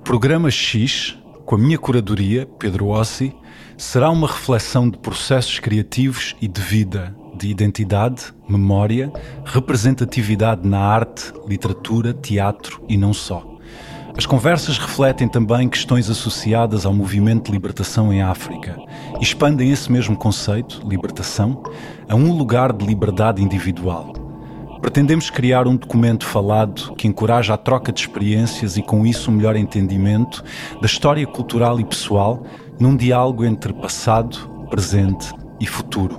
Programa X, com a minha curadoria, Pedro Ossi, será uma reflexão de processos criativos e de vida, de identidade, memória, representatividade na arte, literatura, teatro e não só. As conversas refletem também questões associadas ao movimento de libertação em África e expandem esse mesmo conceito, libertação, a um lugar de liberdade individual. Pretendemos criar um documento falado que encoraja a troca de experiências e com isso um melhor entendimento da história cultural e pessoal num diálogo entre passado, presente e futuro.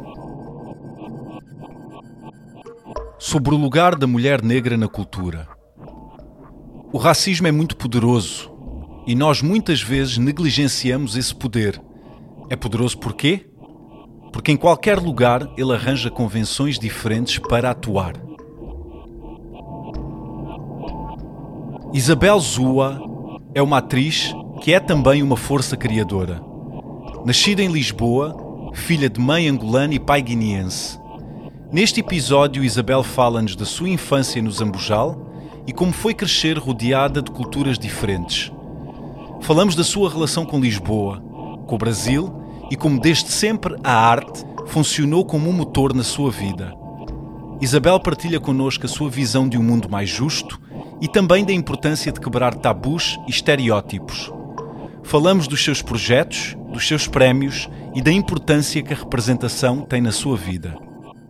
Sobre o lugar da mulher negra na cultura. O racismo é muito poderoso e nós muitas vezes negligenciamos esse poder. É poderoso porquê? Porque em qualquer lugar ele arranja convenções diferentes para atuar. Isabel Zua é uma atriz que é também uma força criadora. Nascida em Lisboa, filha de mãe angolana e pai guineense. Neste episódio, Isabel fala-nos da sua infância no Zambujal e como foi crescer rodeada de culturas diferentes. Falamos da sua relação com Lisboa, com o Brasil e como desde sempre a arte funcionou como um motor na sua vida. Isabel partilha connosco a sua visão de um mundo mais justo e também da importância de quebrar tabus e estereótipos. Falamos dos seus projetos, dos seus prémios e da importância que a representação tem na sua vida.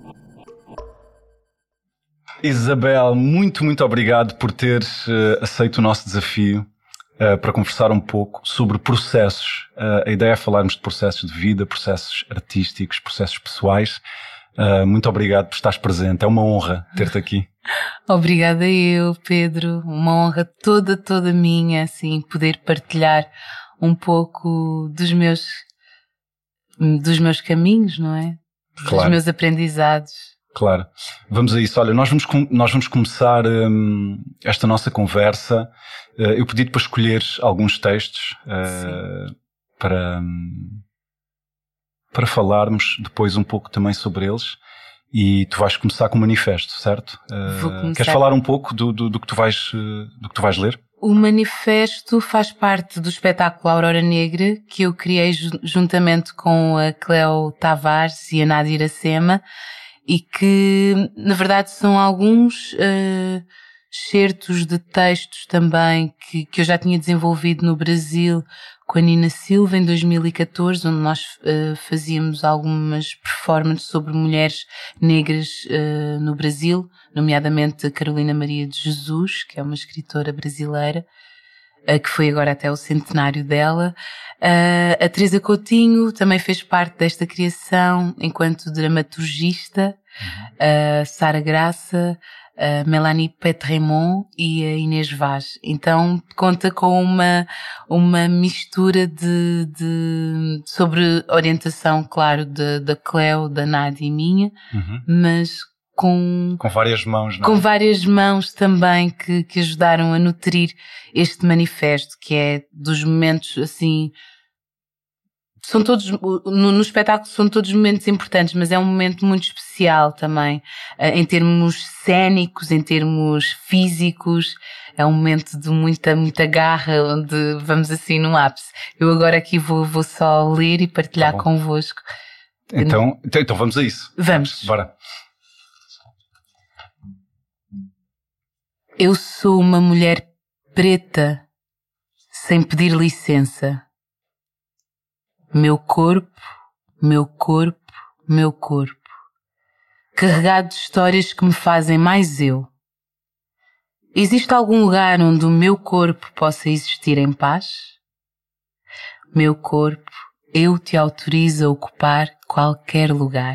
Isabel, muito obrigado por ter aceito o nosso desafio para conversar um pouco sobre processos. A ideia é falarmos de processos de vida, processos artísticos, processos pessoais. Muito obrigado por estares presente. É uma honra ter-te aqui. Obrigada eu, Pedro. Uma honra toda minha, assim, poder partilhar um pouco dos meus caminhos, não é? Claro. Dos meus aprendizados. Claro. Vamos a isso. Olha, nós vamos começar esta nossa conversa. Eu pedi-te para escolher alguns textos para falarmos depois um pouco também sobre eles. E tu vais começar com um manifesto, certo? Vou começar. Queres falar um pouco do que tu vais ler? O manifesto faz parte do espetáculo Aurora Negra que eu criei juntamente com a Cleo Tavares e a Nádia Iracema. E que, na verdade, são alguns excertos de textos também que eu já tinha desenvolvido no Brasil com a Nina Silva em 2014, onde nós fazíamos algumas performances sobre mulheres negras no Brasil, nomeadamente a Carolina Maria de Jesus, que é uma escritora brasileira, que foi agora até o centenário dela. A Teresa Coutinho também fez parte desta criação enquanto dramaturgista, a Sara Graça, a Melanie Petremont e a Inês Vaz. Então conta com uma mistura sobre orientação, claro, da Cleo, da Nádia e minha, mas com várias mãos, não é? Com várias mãos também que ajudaram a nutrir este manifesto, que é dos momentos, assim, são todos, no espetáculo são todos momentos importantes, mas é um momento muito especial também, em termos cênicos, em termos físicos. É um momento de muita garra, onde vamos assim num ápice. Eu agora aqui vou só ler e partilhar convosco. Então vamos a isso. Vamos. Bora. Eu sou uma mulher preta, sem pedir licença. Meu corpo, carregado de histórias que me fazem mais eu. Existe algum lugar onde o meu corpo possa existir em paz? Meu corpo, eu te autorizo a ocupar qualquer lugar.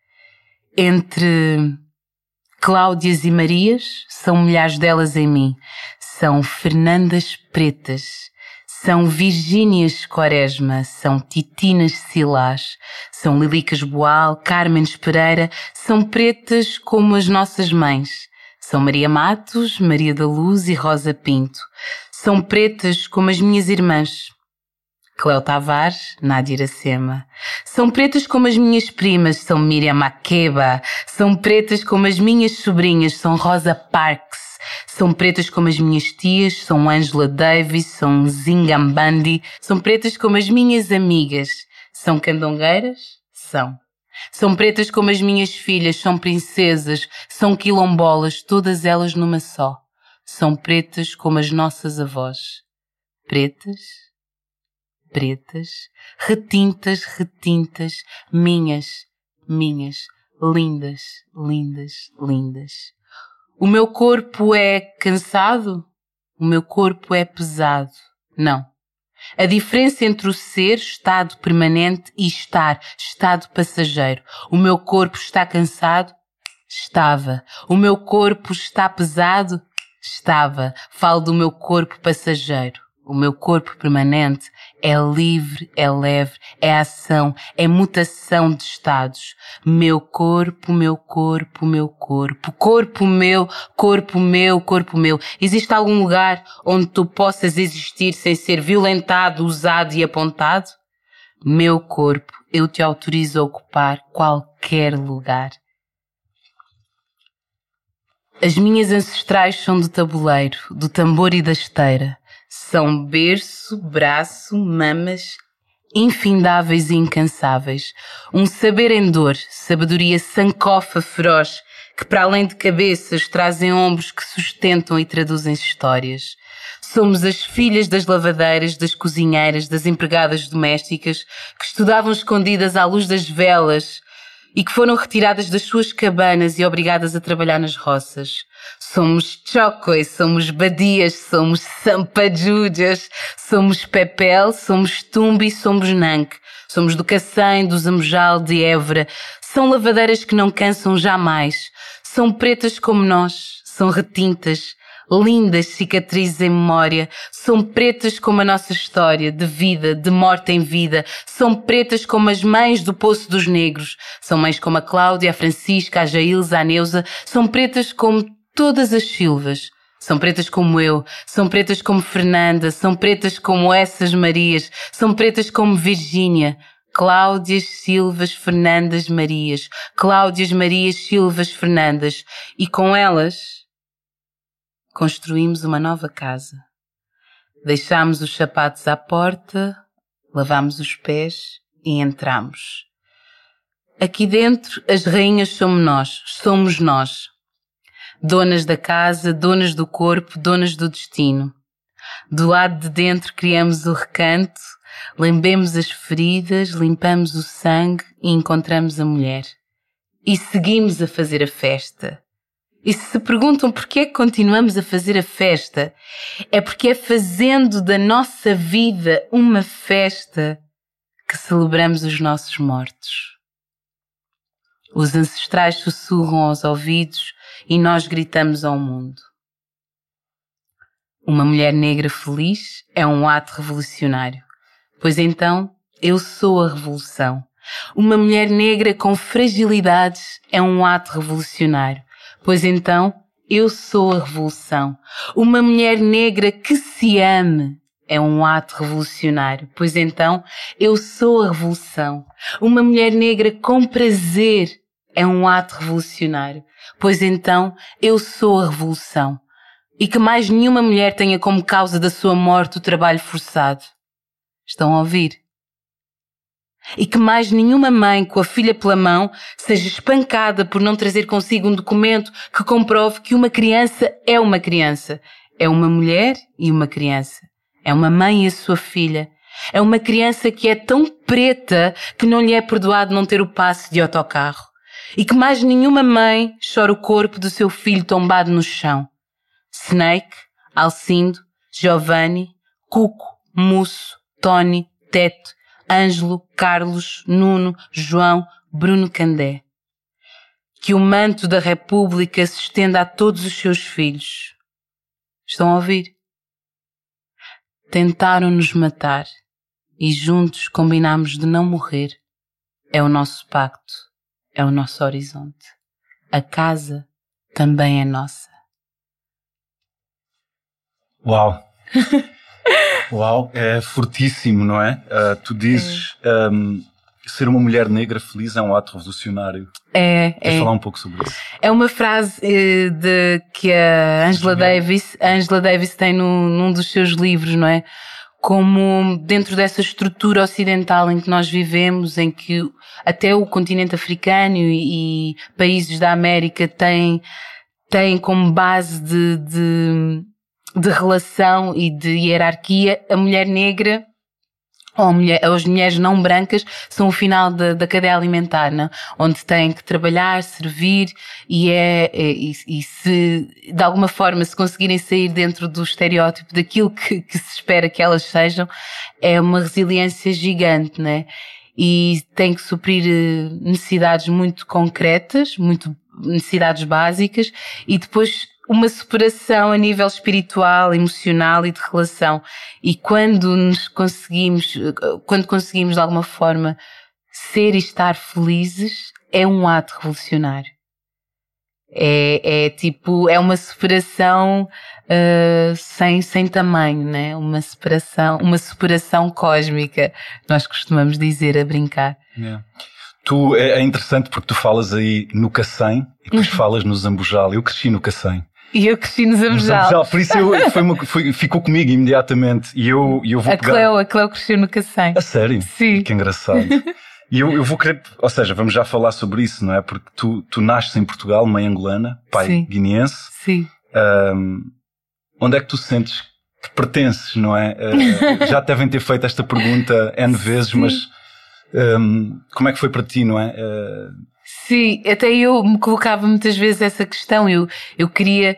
Entre Cláudias e Marias, são milhares delas em mim. São Fernandas pretas. São Virgínias Quaresma, são Titinas Silás, são Lilicas Boal, Carmenes Pereira, são pretas como as nossas mães. São Maria Matos, Maria da Luz e Rosa Pinto. São pretas como as minhas irmãs. Cleo Tavares, Nádia Iracema. São pretas como as minhas primas, são Miriam Makeba. São pretas como as minhas sobrinhas, são Rosa Parks. São pretas como as minhas tias, são Angela Davis, são Zingambandi. São pretas como as minhas amigas. São candongueiras? São. São pretas como as minhas filhas, são princesas, são quilombolas, todas elas numa só. São pretas como as nossas avós. Pretas, pretas, retintas, retintas, minhas, lindas, lindas, lindas. O meu corpo é cansado? O meu corpo é pesado? Não. A diferença entre o ser, estado permanente, e estar, estado passageiro. O meu corpo está cansado? Estava. O meu corpo está pesado? Estava. Falo do meu corpo passageiro. O meu corpo permanente é livre, é leve, é ação, é mutação de estados. Meu corpo, meu corpo, meu corpo. Corpo meu, corpo meu, corpo meu. Existe algum lugar onde tu possas existir sem ser violentado, usado e apontado? Meu corpo, eu te autorizo a ocupar qualquer lugar. As minhas ancestrais são do tabuleiro, do tambor e da esteira. São berço, braço, mamas, infindáveis e incansáveis. Um saber em dor, sabedoria sancofa feroz, que para além de cabeças trazem ombros que sustentam e traduzem histórias. Somos as filhas das lavadeiras, das cozinheiras, das empregadas domésticas, que estudavam escondidas à luz das velas e que foram retiradas das suas cabanas e obrigadas a trabalhar nas roças. Somos chocos, somos badias, somos sampajujas, somos pepel, somos tumbi, somos nanque. Somos do Cacém, do Zamujal, de Évora. São lavadeiras que não cansam jamais. São pretas como nós, são retintas, lindas cicatrizes em memória. São pretas como a nossa história, de vida, de morte em vida. São pretas como as mães do Poço dos Negros. São mães como a Cláudia, a Francisca, a Jailza, a Neuza. São pretas como todas as Silvas. São pretas como eu. São pretas como Fernanda. São pretas como essas Marias. São pretas como Virgínia. Cláudias, Silvas, Fernandas, Marias. Cláudias, Marias, Silvas, Fernandas. E com elas construímos uma nova casa. Deixámos os sapatos à porta, lavámos os pés e entramos. Aqui dentro as rainhas somos nós. Donas da casa, donas do corpo, donas do destino. Do lado de dentro criamos o recanto, lambemos as feridas, limpamos o sangue e encontramos a mulher. E seguimos a fazer a festa. E se perguntam porquê é que continuamos a fazer a festa, é porque é fazendo da nossa vida uma festa que celebramos os nossos mortos. Os ancestrais sussurram aos ouvidos e nós gritamos ao mundo. Uma mulher negra feliz é um ato revolucionário, pois então eu sou a revolução. Uma mulher negra com fragilidades é um ato revolucionário, pois então eu sou a revolução. Uma mulher negra que se ame é um ato revolucionário, pois então eu sou a revolução. Uma mulher negra com prazer é um ato revolucionário, pois então eu sou a revolução. E que mais nenhuma mulher tenha como causa da sua morte o trabalho forçado. Estão a ouvir? E que mais nenhuma mãe com a filha pela mão seja espancada por não trazer consigo um documento que comprove que uma criança é uma criança. É uma mulher e uma criança. É uma mãe e a sua filha. É uma criança que é tão preta que não lhe é perdoado não ter o passe de autocarro. E que mais nenhuma mãe chora o corpo do seu filho tombado no chão. Snake, Alcindo, Giovanni, Cuco, Musso, Tony, Teto, Ângelo, Carlos, Nuno, João, Bruno Candé. Que o manto da República se estenda a todos os seus filhos. Estão a ouvir? Tentaram-nos matar e juntos combinámos de não morrer. É o nosso pacto, é o nosso horizonte. A casa também é nossa. Uau! Uau, é fortíssimo, não é? Tu dizes ser uma mulher negra feliz é um ato revolucionário. Queres falar um pouco sobre isso? É uma frase que a Angela Davis tem num dos seus livros, não é? Como dentro dessa estrutura ocidental em que nós vivemos, em que até o continente africano e países da América têm como base de relação e de hierarquia, a mulher negra ou as mulheres não brancas são o final da cadeia alimentar, né? Onde têm que trabalhar, servir e se de alguma forma se conseguirem sair dentro do estereótipo daquilo que se espera que elas sejam, é uma resiliência gigante, né? E tem que suprir necessidades muito concretas, necessidades básicas, e depois uma superação a nível espiritual, emocional e de relação. E quando conseguimos de alguma forma ser e estar felizes, é um ato revolucionário. É uma superação sem tamanho, né? Uma superação cósmica, nós costumamos dizer a brincar. Yeah. É interessante porque tu falas aí no Cacém e depois falas no Zambujal. Eu cresci no Cacém. E eu cresci no Zambujal. Por isso ficou comigo imediatamente. E eu vou A Cleo cresceu no Cacém. A sério? Sim. Que engraçado. E eu vou querer, ou seja, vamos já falar sobre isso, não é? Porque tu nasces em Portugal, mãe angolana, pai Sim. guineense. Sim. Onde é que tu sentes que pertences, não é? Já devem ter feito esta pergunta N vezes, Sim. Mas como é que foi para ti, não é? Sim, até eu me colocava muitas vezes essa questão. Eu queria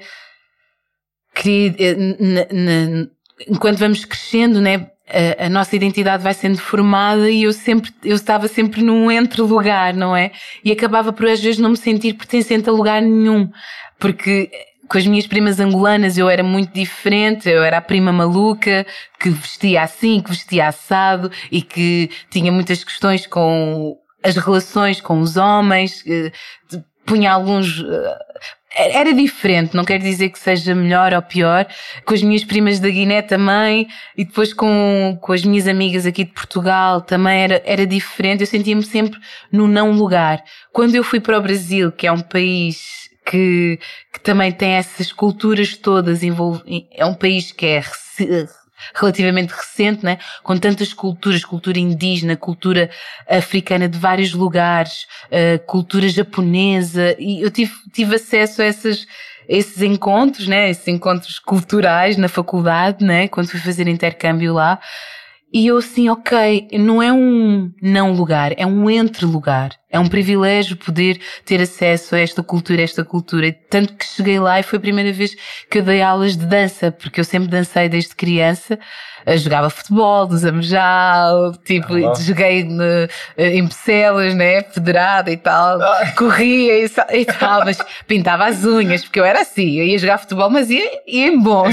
enquanto vamos crescendo, né? A nossa identidade vai sendo formada e eu estava sempre num entre-lugar, não é? E acabava por às vezes não me sentir pertencente a lugar nenhum, porque com as minhas primas angolanas eu era muito diferente, eu era a prima maluca, que vestia assim, que vestia assado e que tinha muitas questões com as relações com os homens, punha alguns... Era diferente, não quer dizer que seja melhor ou pior. Com as minhas primas da Guiné também, e depois com as minhas amigas aqui de Portugal também era diferente. Eu sentia-me sempre no não lugar. Quando eu fui para o Brasil, que é um país que também tem essas culturas todas envolvidas, é um país que é relativamente recente, né? Com tantas culturas, cultura indígena, cultura africana de vários lugares, cultura japonesa, e eu tive acesso a esses encontros, né? Esses encontros culturais na faculdade, né? Quando fui fazer intercâmbio lá. E eu assim, ok, não é um não lugar, é um entre lugar. É um privilégio poder ter acesso a esta cultura. E tanto que cheguei lá e foi a primeira vez que eu dei aulas de dança, porque eu sempre dancei desde criança. Eu jogava futebol, do Zambujal, joguei em Bucelas, né, federada e tal. Corria e tal, mas pintava as unhas, porque eu era assim, eu ia jogar futebol, mas ia em bons.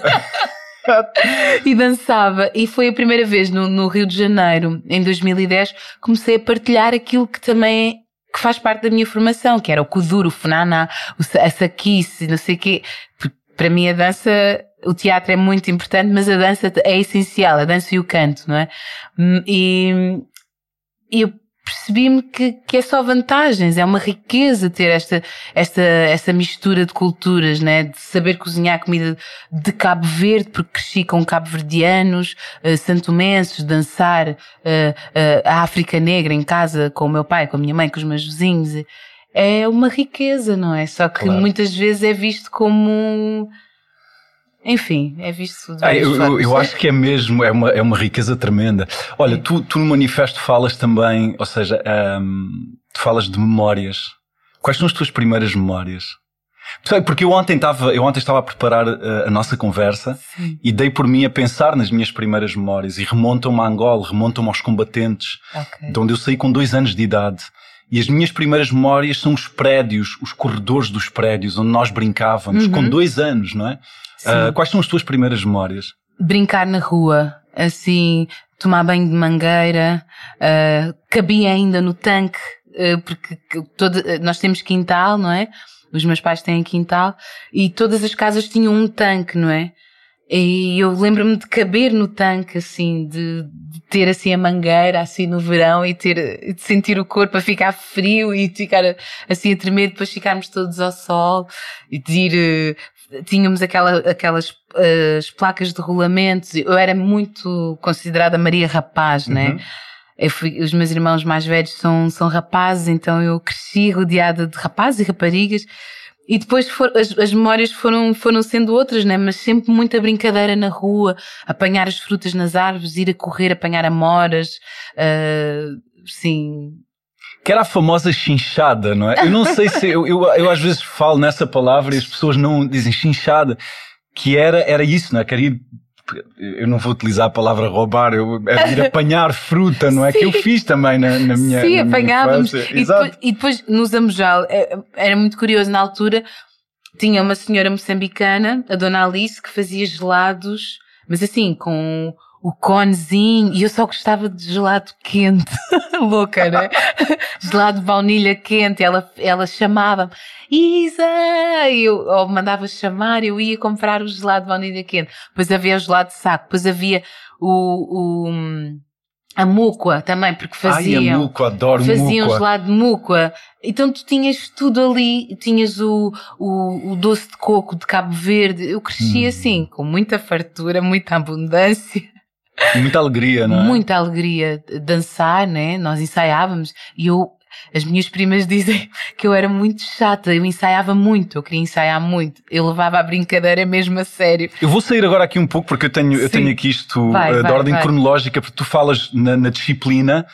E dançava, e foi a primeira vez no Rio de Janeiro, em 2010, comecei a partilhar aquilo que também que faz parte da minha formação, que era o kuduro, o funaná, a saquice, não sei o quê. Para mim a dança, o teatro é muito importante, mas a dança é essencial, a dança e o canto, não é? E eu percebi-me que é só vantagens, é uma riqueza ter esta mistura de culturas, né? De saber cozinhar comida de Cabo Verde, porque cresci com cabo-verdianos, santomenses, dançar a África Negra em casa com o meu pai, com a minha mãe, com os meus vizinhos. É uma riqueza, não é? Só que claro, muitas vezes é visto como... Enfim, é visto de várias formas. Eu acho que é mesmo, é uma riqueza tremenda. Olha, tu no manifesto falas também, ou seja, tu falas de memórias. Quais são as tuas primeiras memórias? Porque eu ontem estava a preparar a nossa conversa. Sim. E dei por mim a pensar nas minhas primeiras memórias e remontam-me a Angola, remontam-me aos combatentes, de onde eu saí com 2 anos de idade. E as minhas primeiras memórias são os prédios, os corredores dos prédios, onde nós brincávamos, com 2 anos, não é? Quais são as tuas primeiras memórias? Brincar na rua, assim, tomar banho de mangueira, cabia ainda no tanque, porque nós temos quintal, não é? Os meus pais têm quintal, e todas as casas tinham um tanque, não é? E eu lembro-me de caber no tanque, assim, de ter assim a mangueira, assim, no verão e de sentir o corpo a ficar frio e de ficar assim a tremer, depois ficarmos todos ao sol e de ir, tínhamos aquelas as placas de rolamentos. Eu era muito considerada Maria Rapaz, né? Os meus irmãos mais velhos são rapazes, então eu cresci rodeada de rapazes e raparigas. E depois as memórias foram sendo outras, né? Mas sempre muita brincadeira na rua, apanhar as frutas nas árvores, ir a correr, apanhar amoras, sim. Que era a famosa chinchada, não é? Eu não sei se, eu às vezes falo nessa palavra e as pessoas não dizem chinchada, que era isso, não é? Eu não vou utilizar a palavra roubar, era ir apanhar fruta, não é? Sim. Que eu fiz também na minha Sim, na apanhávamos. Minha e depois no Zamujal, era muito curioso, na altura tinha uma senhora moçambicana, a Dona Alice, que fazia gelados, mas assim, com o conezinho, e eu só gostava de gelado quente. Louca, né? Gelado de baunilha quente. Ela chamava-me, Isa! Ou mandava chamar, eu ia comprar o gelado de baunilha quente. Depois havia o gelado de saco. Depois havia a múcua também, porque faziam. Ai, a múcua, adoro faziam múcua. Gelado de múcua. Então tu tinhas tudo ali, tinhas o doce de coco de Cabo Verde. Eu cresci assim, com muita fartura, muita abundância. E muita alegria, não é? Muita alegria. Dançar, né? Nós ensaiávamos e as minhas primas dizem que eu era muito chata, eu ensaiava muito, eu queria ensaiar muito, eu levava a brincadeira mesmo a sério. Eu vou sair agora aqui um pouco porque eu tenho aqui isto de ordem cronológica, porque tu falas na disciplina,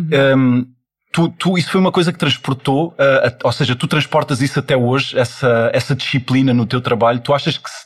isso foi uma coisa que transportou, ou seja, tu transportas isso até hoje, essa disciplina no teu trabalho. Tu achas que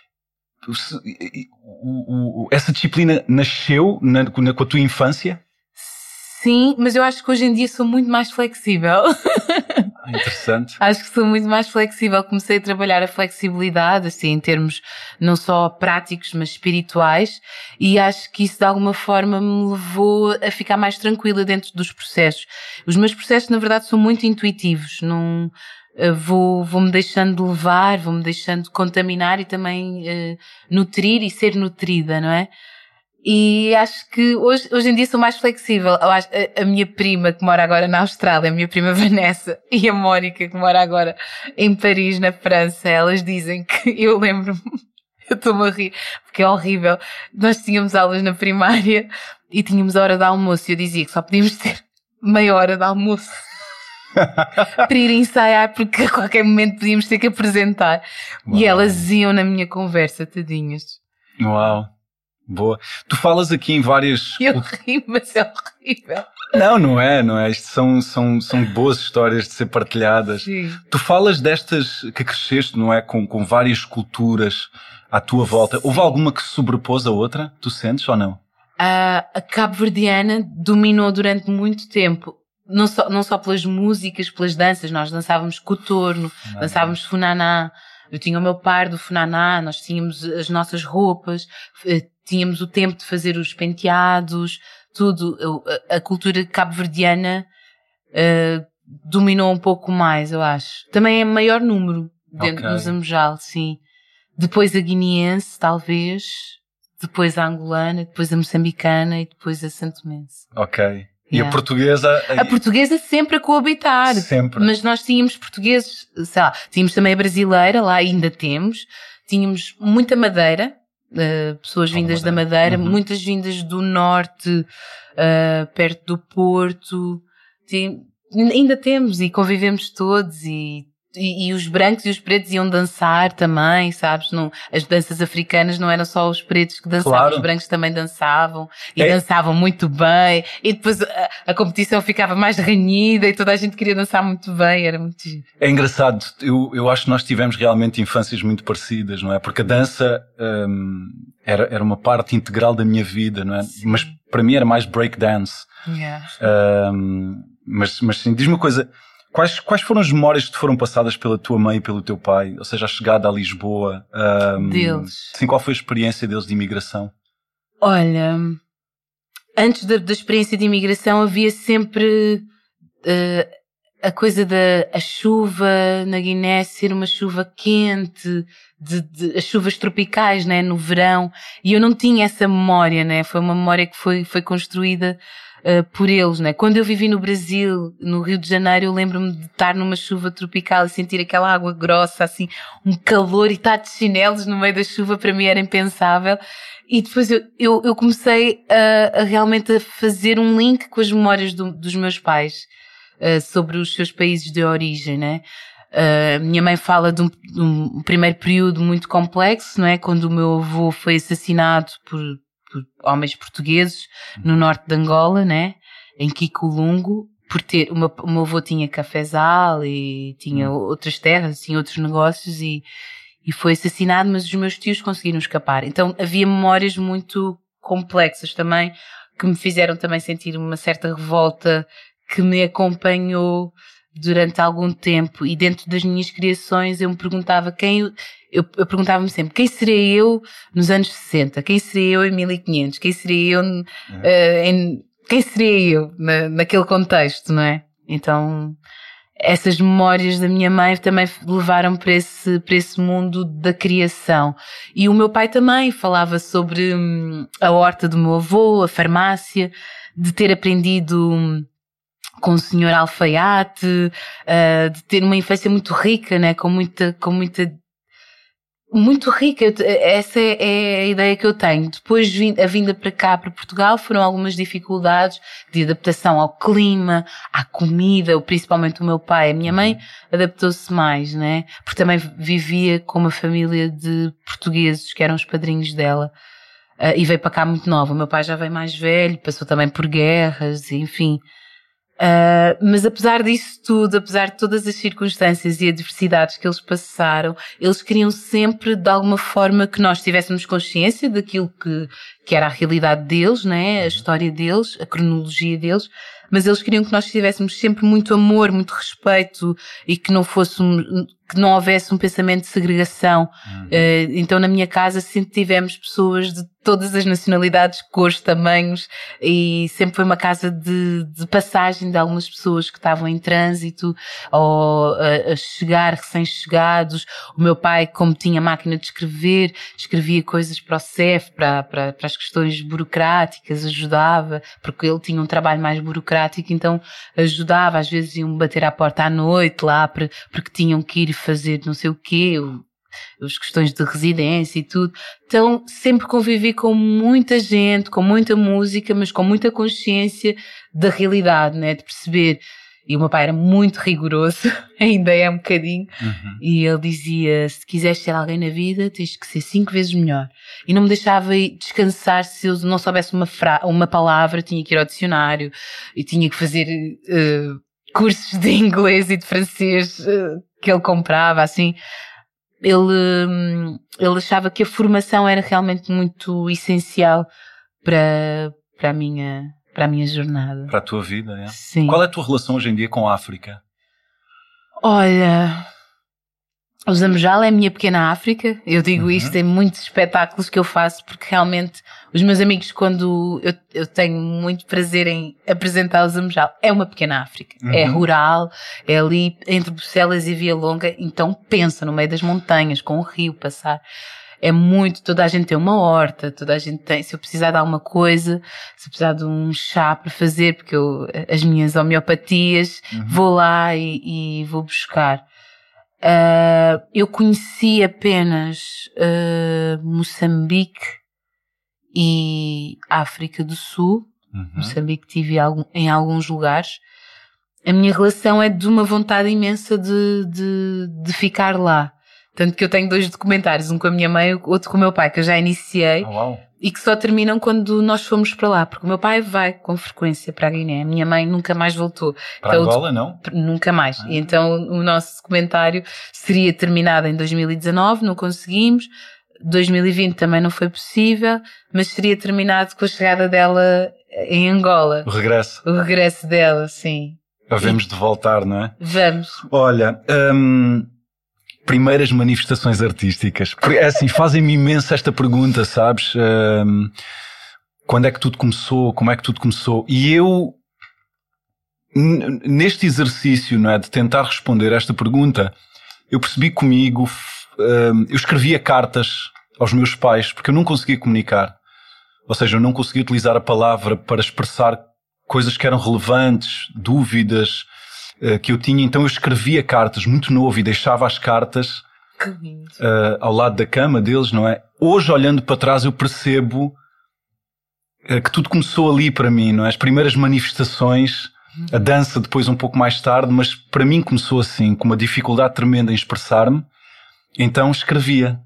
essa disciplina nasceu com a tua infância? Sim, mas eu acho que hoje em dia sou muito mais flexível. Interessante. Acho que sou muito mais flexível. Comecei a trabalhar a flexibilidade, assim, em termos não só práticos, mas espirituais. E acho que isso de alguma forma me levou a ficar mais tranquila dentro dos processos. Os meus processos, na verdade, são muito intuitivos. Não, vou-me deixando de levar, vou-me deixando de contaminar e também nutrir e ser nutrida, não é? E acho que hoje em dia sou mais flexível. Eu acho, a minha prima que mora agora na Austrália, a minha prima Vanessa, e a Mónica que mora agora em Paris, na França, elas dizem que eu lembro-me, eu estou-me a rir, porque é horrível. Nós tínhamos aulas na primária e tínhamos a hora de almoço e eu dizia que só podíamos ter meia hora de almoço para ir ensaiar, porque a qualquer momento podíamos ter que apresentar. Uau. E elas iam na minha conversa, tadinhas. Uau! Boa. Tu falas aqui em várias... Eu ri, mas é horrível. Não é. Isto são boas histórias de ser partilhadas. Sim. Tu falas destas que cresceste, não é? Com várias culturas à tua volta. Sim. Houve alguma que se sobrepôs a outra? Tu sentes ou não? A cabo-verdiana dominou durante muito tempo. Não só pelas músicas, pelas danças. Nós dançávamos cotorno, dançávamos funaná. Eu tinha o meu par do funaná, nós tínhamos as nossas roupas, tínhamos o tempo de fazer os penteados, tudo. A cultura cabo-verdiana dominou um pouco mais, eu acho. Também é maior número dentro do Zamujal, sim. Depois a guineense, talvez. Depois a angolana, depois a moçambicana e depois a santomense. Ok. E a portuguesa? A portuguesa sempre a coabitar. Sempre. Mas nós tínhamos portugueses, sei lá, tínhamos também a brasileira, lá ainda temos. Tínhamos muita Madeira, pessoas vindas da Madeira, muitas vindas do norte, perto do Porto. Ainda temos e convivemos todos e os brancos e os pretos iam dançar também, sabes? Não, as danças africanas não eram só os pretos que dançavam, claro. Os brancos também dançavam e dançavam muito bem e depois a competição ficava mais renhida e toda a gente queria dançar muito bem, era muito giro. É engraçado, eu acho que nós tivemos realmente infâncias muito parecidas, não é? Porque a dança era uma parte integral da minha vida, não é? Sim. Mas para mim era mais breakdance. Yeah. Mas sim, diz-me uma coisa... Quais foram as memórias que te foram passadas pela tua mãe e pelo teu pai? Ou seja, a chegada a Lisboa? Deles. Sim, qual foi a experiência deles de imigração? Olha, antes da experiência de imigração havia sempre a coisa a chuva na Guiné ser uma chuva quente, as chuvas tropicais, né, no verão, e eu não tinha essa memória, né, foi uma memória que foi construída por eles, né. Quando eu vivi no Brasil, no Rio de Janeiro, eu lembro-me de estar numa chuva tropical e sentir aquela água grossa, assim, um calor, e estar de chinelos no meio da chuva para mim era impensável. E depois eu comecei a realmente a fazer um link com as memórias dos meus pais, sobre os seus países de origem, né? Minha mãe fala de um primeiro período muito complexo, não é? Quando o meu avô foi assassinado por homens portugueses no norte de Angola, né? Em Kikulungo, o meu avô tinha cafezal e tinha outras terras, tinha outros negócios e foi assassinado, mas os meus tios conseguiram escapar. Então havia memórias muito complexas também, que me fizeram também sentir uma certa revolta que me acompanhou durante algum tempo. E dentro das minhas criações eu me perguntava eu perguntava-me sempre, quem seria eu nos anos 60? Quem seria eu em 1500? Quem seria eu quem seria eu naquele contexto, não é? Então, essas memórias da minha mãe também levaram para esse mundo da criação. E o meu pai também falava sobre a horta do meu avô, a farmácia, de ter aprendido com o senhor alfaiate, de ter uma infância muito rica, né, muito rica. Essa é a ideia que eu tenho. Depois, a vinda para cá, para Portugal, foram algumas dificuldades de adaptação ao clima, à comida, principalmente o meu pai. A minha mãe adaptou-se mais, né? Porque também vivia com uma família de portugueses que eram os padrinhos dela. E veio para cá muito nova. O meu pai já veio mais velho, passou também por guerras, enfim. Mas apesar disso tudo, apesar de todas as circunstâncias e adversidades que eles passaram, eles queriam sempre, de alguma forma, que nós tivéssemos consciência daquilo que era a realidade deles, né? A história deles, a cronologia deles, mas eles queriam que nós tivéssemos sempre muito amor, muito respeito e que não houvesse um pensamento de segregação. Então na minha casa sempre tivemos pessoas de todas as nacionalidades, cores, tamanhos, e sempre foi uma casa de passagem de algumas pessoas que estavam em trânsito ou a chegar, recém-chegados. O meu pai, como tinha máquina de escrever, escrevia coisas para o CEF, para as questões burocráticas, ajudava, porque ele tinha um trabalho mais burocrático, então ajudava. Às vezes iam bater à porta à noite lá, porque tinham que ir fazer não sei o quê, as questões de residência e tudo. Então sempre convivi com muita gente, com muita música, mas com muita consciência da realidade, né? De perceber. E o meu pai era muito rigoroso, ainda é um bocadinho, e ele dizia, se quiseres ser alguém na vida, tens que ser 5 vezes melhor. E não me deixava descansar se eu não soubesse uma palavra, tinha que ir ao dicionário, e tinha que fazer cursos de inglês e de francês que ele comprava, assim. Ele achava que a formação era realmente muito essencial para a minha jornada. Para a tua vida, é? Sim. Qual é a tua relação hoje em dia com a África? Olha, o Zambojal é a minha pequena África. Eu digo isto em muitos espetáculos que eu faço, porque realmente os meus amigos, quando eu tenho muito prazer em apresentar o Zambojal, é uma pequena África. É rural, é ali entre Bucelas e Via Longa, então pensa no meio das montanhas, com o rio passar. É muito, toda a gente tem uma horta, toda a gente tem, se eu precisar de alguma coisa, se eu precisar de um chá para fazer, porque as minhas homeopatias, vou lá e vou buscar. Eu conheci apenas Moçambique e África do Sul. Moçambique tive em alguns lugares. A minha relação é de uma vontade imensa de ficar lá. Tanto que eu tenho 2 documentários, um com a minha mãe, outro com o meu pai, que eu já iniciei, e que só terminam quando nós fomos para lá, porque o meu pai vai com frequência para a Guiné, a minha mãe nunca mais voltou. Para então, Angola, não? Nunca mais. E então o nosso documentário seria terminado em 2019, não conseguimos, 2020 também não foi possível, mas seria terminado com a chegada dela em Angola. O regresso dela, sim. Havemos de voltar, não é? Vamos. Olha, primeiras manifestações artísticas. É assim, fazem-me imenso esta pergunta, sabes? Quando é que tudo começou? Como é que tudo começou? E eu neste exercício, não é, de tentar responder esta pergunta, eu percebi comigo, eu escrevia cartas aos meus pais, porque eu não conseguia comunicar. Ou seja, eu não conseguia utilizar a palavra para expressar coisas que eram relevantes, dúvidas que eu tinha. Então eu escrevia cartas muito novo e deixava as cartas ao lado da cama deles, não é? Hoje, olhando para trás, eu percebo que tudo começou ali para mim, não é? As primeiras manifestações, a dança depois um pouco mais tarde, mas para mim começou assim, com uma dificuldade tremenda em expressar-me. Então escrevia.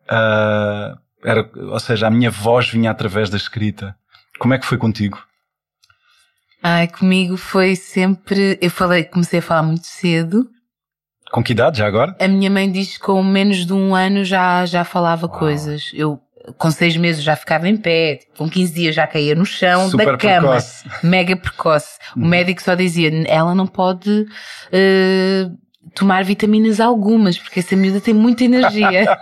Ou seja, a minha voz vinha através da escrita. Como é que foi contigo? Comigo foi sempre... comecei a falar muito cedo. Com que idade, já agora? A minha mãe diz que com menos de 1 ano já falava coisas. Eu, com 6 meses, já ficava em pé. Com 15 dias já caía no chão super da cama. Precoce. Mega precoce. O médico só dizia, ela não pode tomar vitaminas algumas, porque essa miúda tem muita energia.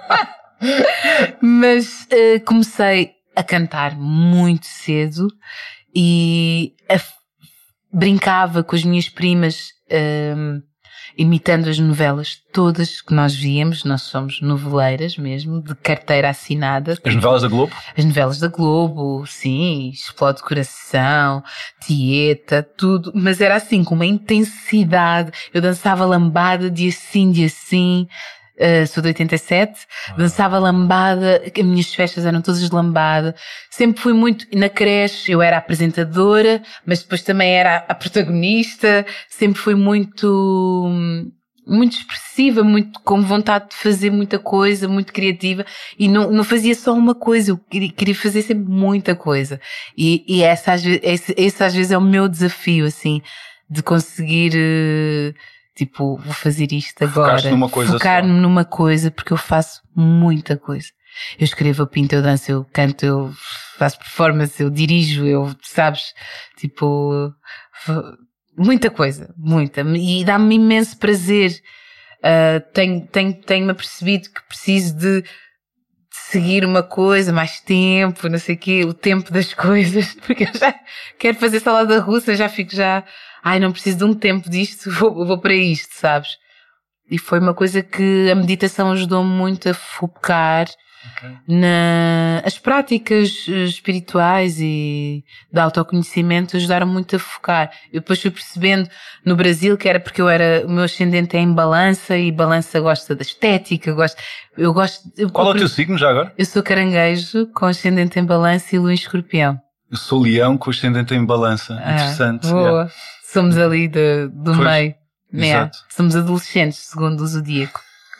Mas comecei a cantar muito cedo e brincava com as minhas primas, imitando as novelas todas que nós víamos. Nós somos noveleiras mesmo, de carteira assinada. As novelas da Globo? As novelas da Globo, sim, Explode Coração, Tieta, tudo. Mas era assim, com uma intensidade. Eu dançava lambada dia sim, dia sim. Sou de 87, dançava lambada, as minhas festas eram todas de lambada. Sempre fui muito, na creche eu era a apresentadora, mas depois também era a protagonista. Sempre fui muito expressiva, muito com vontade de fazer muita coisa, muito criativa, e não fazia só uma coisa, eu queria fazer sempre muita coisa. E esse às vezes é o meu desafio, assim, de conseguir... Tipo, vou fazer isto agora. Focar-me numa coisa, porque eu faço muita coisa. Eu escrevo, eu pinto, eu danço, eu canto, eu faço performance, eu dirijo, sabes? Tipo, muita coisa, muita. E dá-me imenso prazer. Tenho-me apercebido que preciso de seguir uma coisa, mais tempo, não sei o quê, o tempo das coisas, porque eu já quero fazer salada russa, já fico não preciso de um tempo disto, vou para isto, sabes? E foi uma coisa que a meditação ajudou-me muito a focar as práticas espirituais e de autoconhecimento ajudaram muito a focar. Eu depois fui percebendo no Brasil que era porque o meu ascendente é em balança e balança gosta da estética, Qual é o teu signo já agora? Eu sou caranguejo com ascendente em balança e lua em escorpião. Eu sou leão com ascendente em balança. Interessante. Boa. Yeah. Somos ali do meio. Exato. Somos adolescentes, segundo o zodíaco.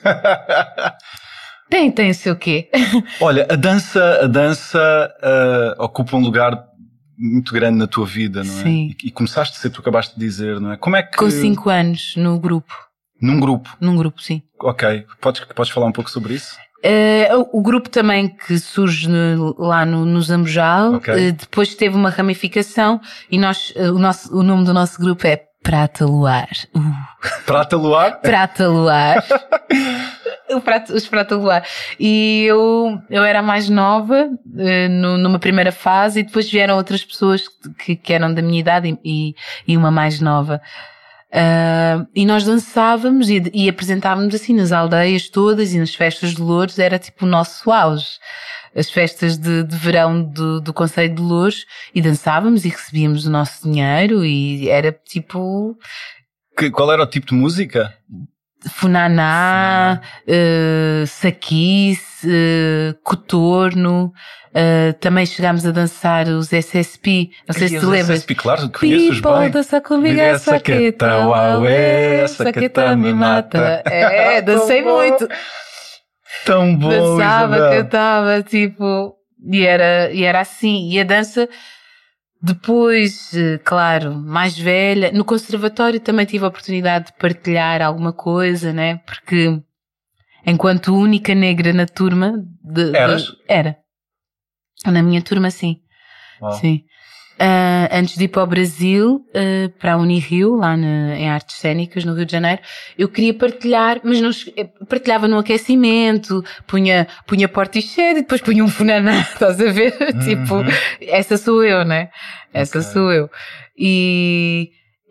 Tem o seu quê? Olha, a dança ocupa um lugar muito grande na tua vida, não é? Sim. E começaste a ser, tu acabaste de dizer, não é? Como é que... Com 5 anos, no grupo. Num grupo? Num grupo, sim. Ok. Podes falar um pouco sobre isso? O grupo também que surge lá no Zambojal, depois teve uma ramificação e o nome do nosso grupo é Prata Luar. Prata Luar? Prata Luar. Os Prata Luar. E eu era a mais nova numa primeira fase e depois vieram outras pessoas que eram da minha idade e uma mais nova. E nós dançávamos e apresentávamos assim nas aldeias todas e nas festas de Loures, era tipo o nosso auge. As festas de verão do Concelho de Loures, e dançávamos e recebíamos o nosso dinheiro e era tipo... Qual era o tipo de música? Funaná, saquice, cotorno. Também chegámos a dançar os SSP. Não sei se te lembras. SSP, claro, conheço-os bem. Dança comigo a saqueta, uaué, saqueta me mata. Dancei muito. Tão bom, dançava, Isabel. cantava, tipo, e era assim. E a dança, depois, claro, mais velha, no conservatório também tive a oportunidade de partilhar alguma coisa, né? Porque, enquanto única negra na turma, era. Na minha turma, sim. Uau. Sim. Antes de ir para o Brasil, para a Unirio, lá em Artes Cênicas, no Rio de Janeiro, eu queria partilhar, mas não partilhava no aquecimento, punha Portishead e depois punha um funaná, estás a ver? Tipo, essa sou eu, né? Essa sou eu. E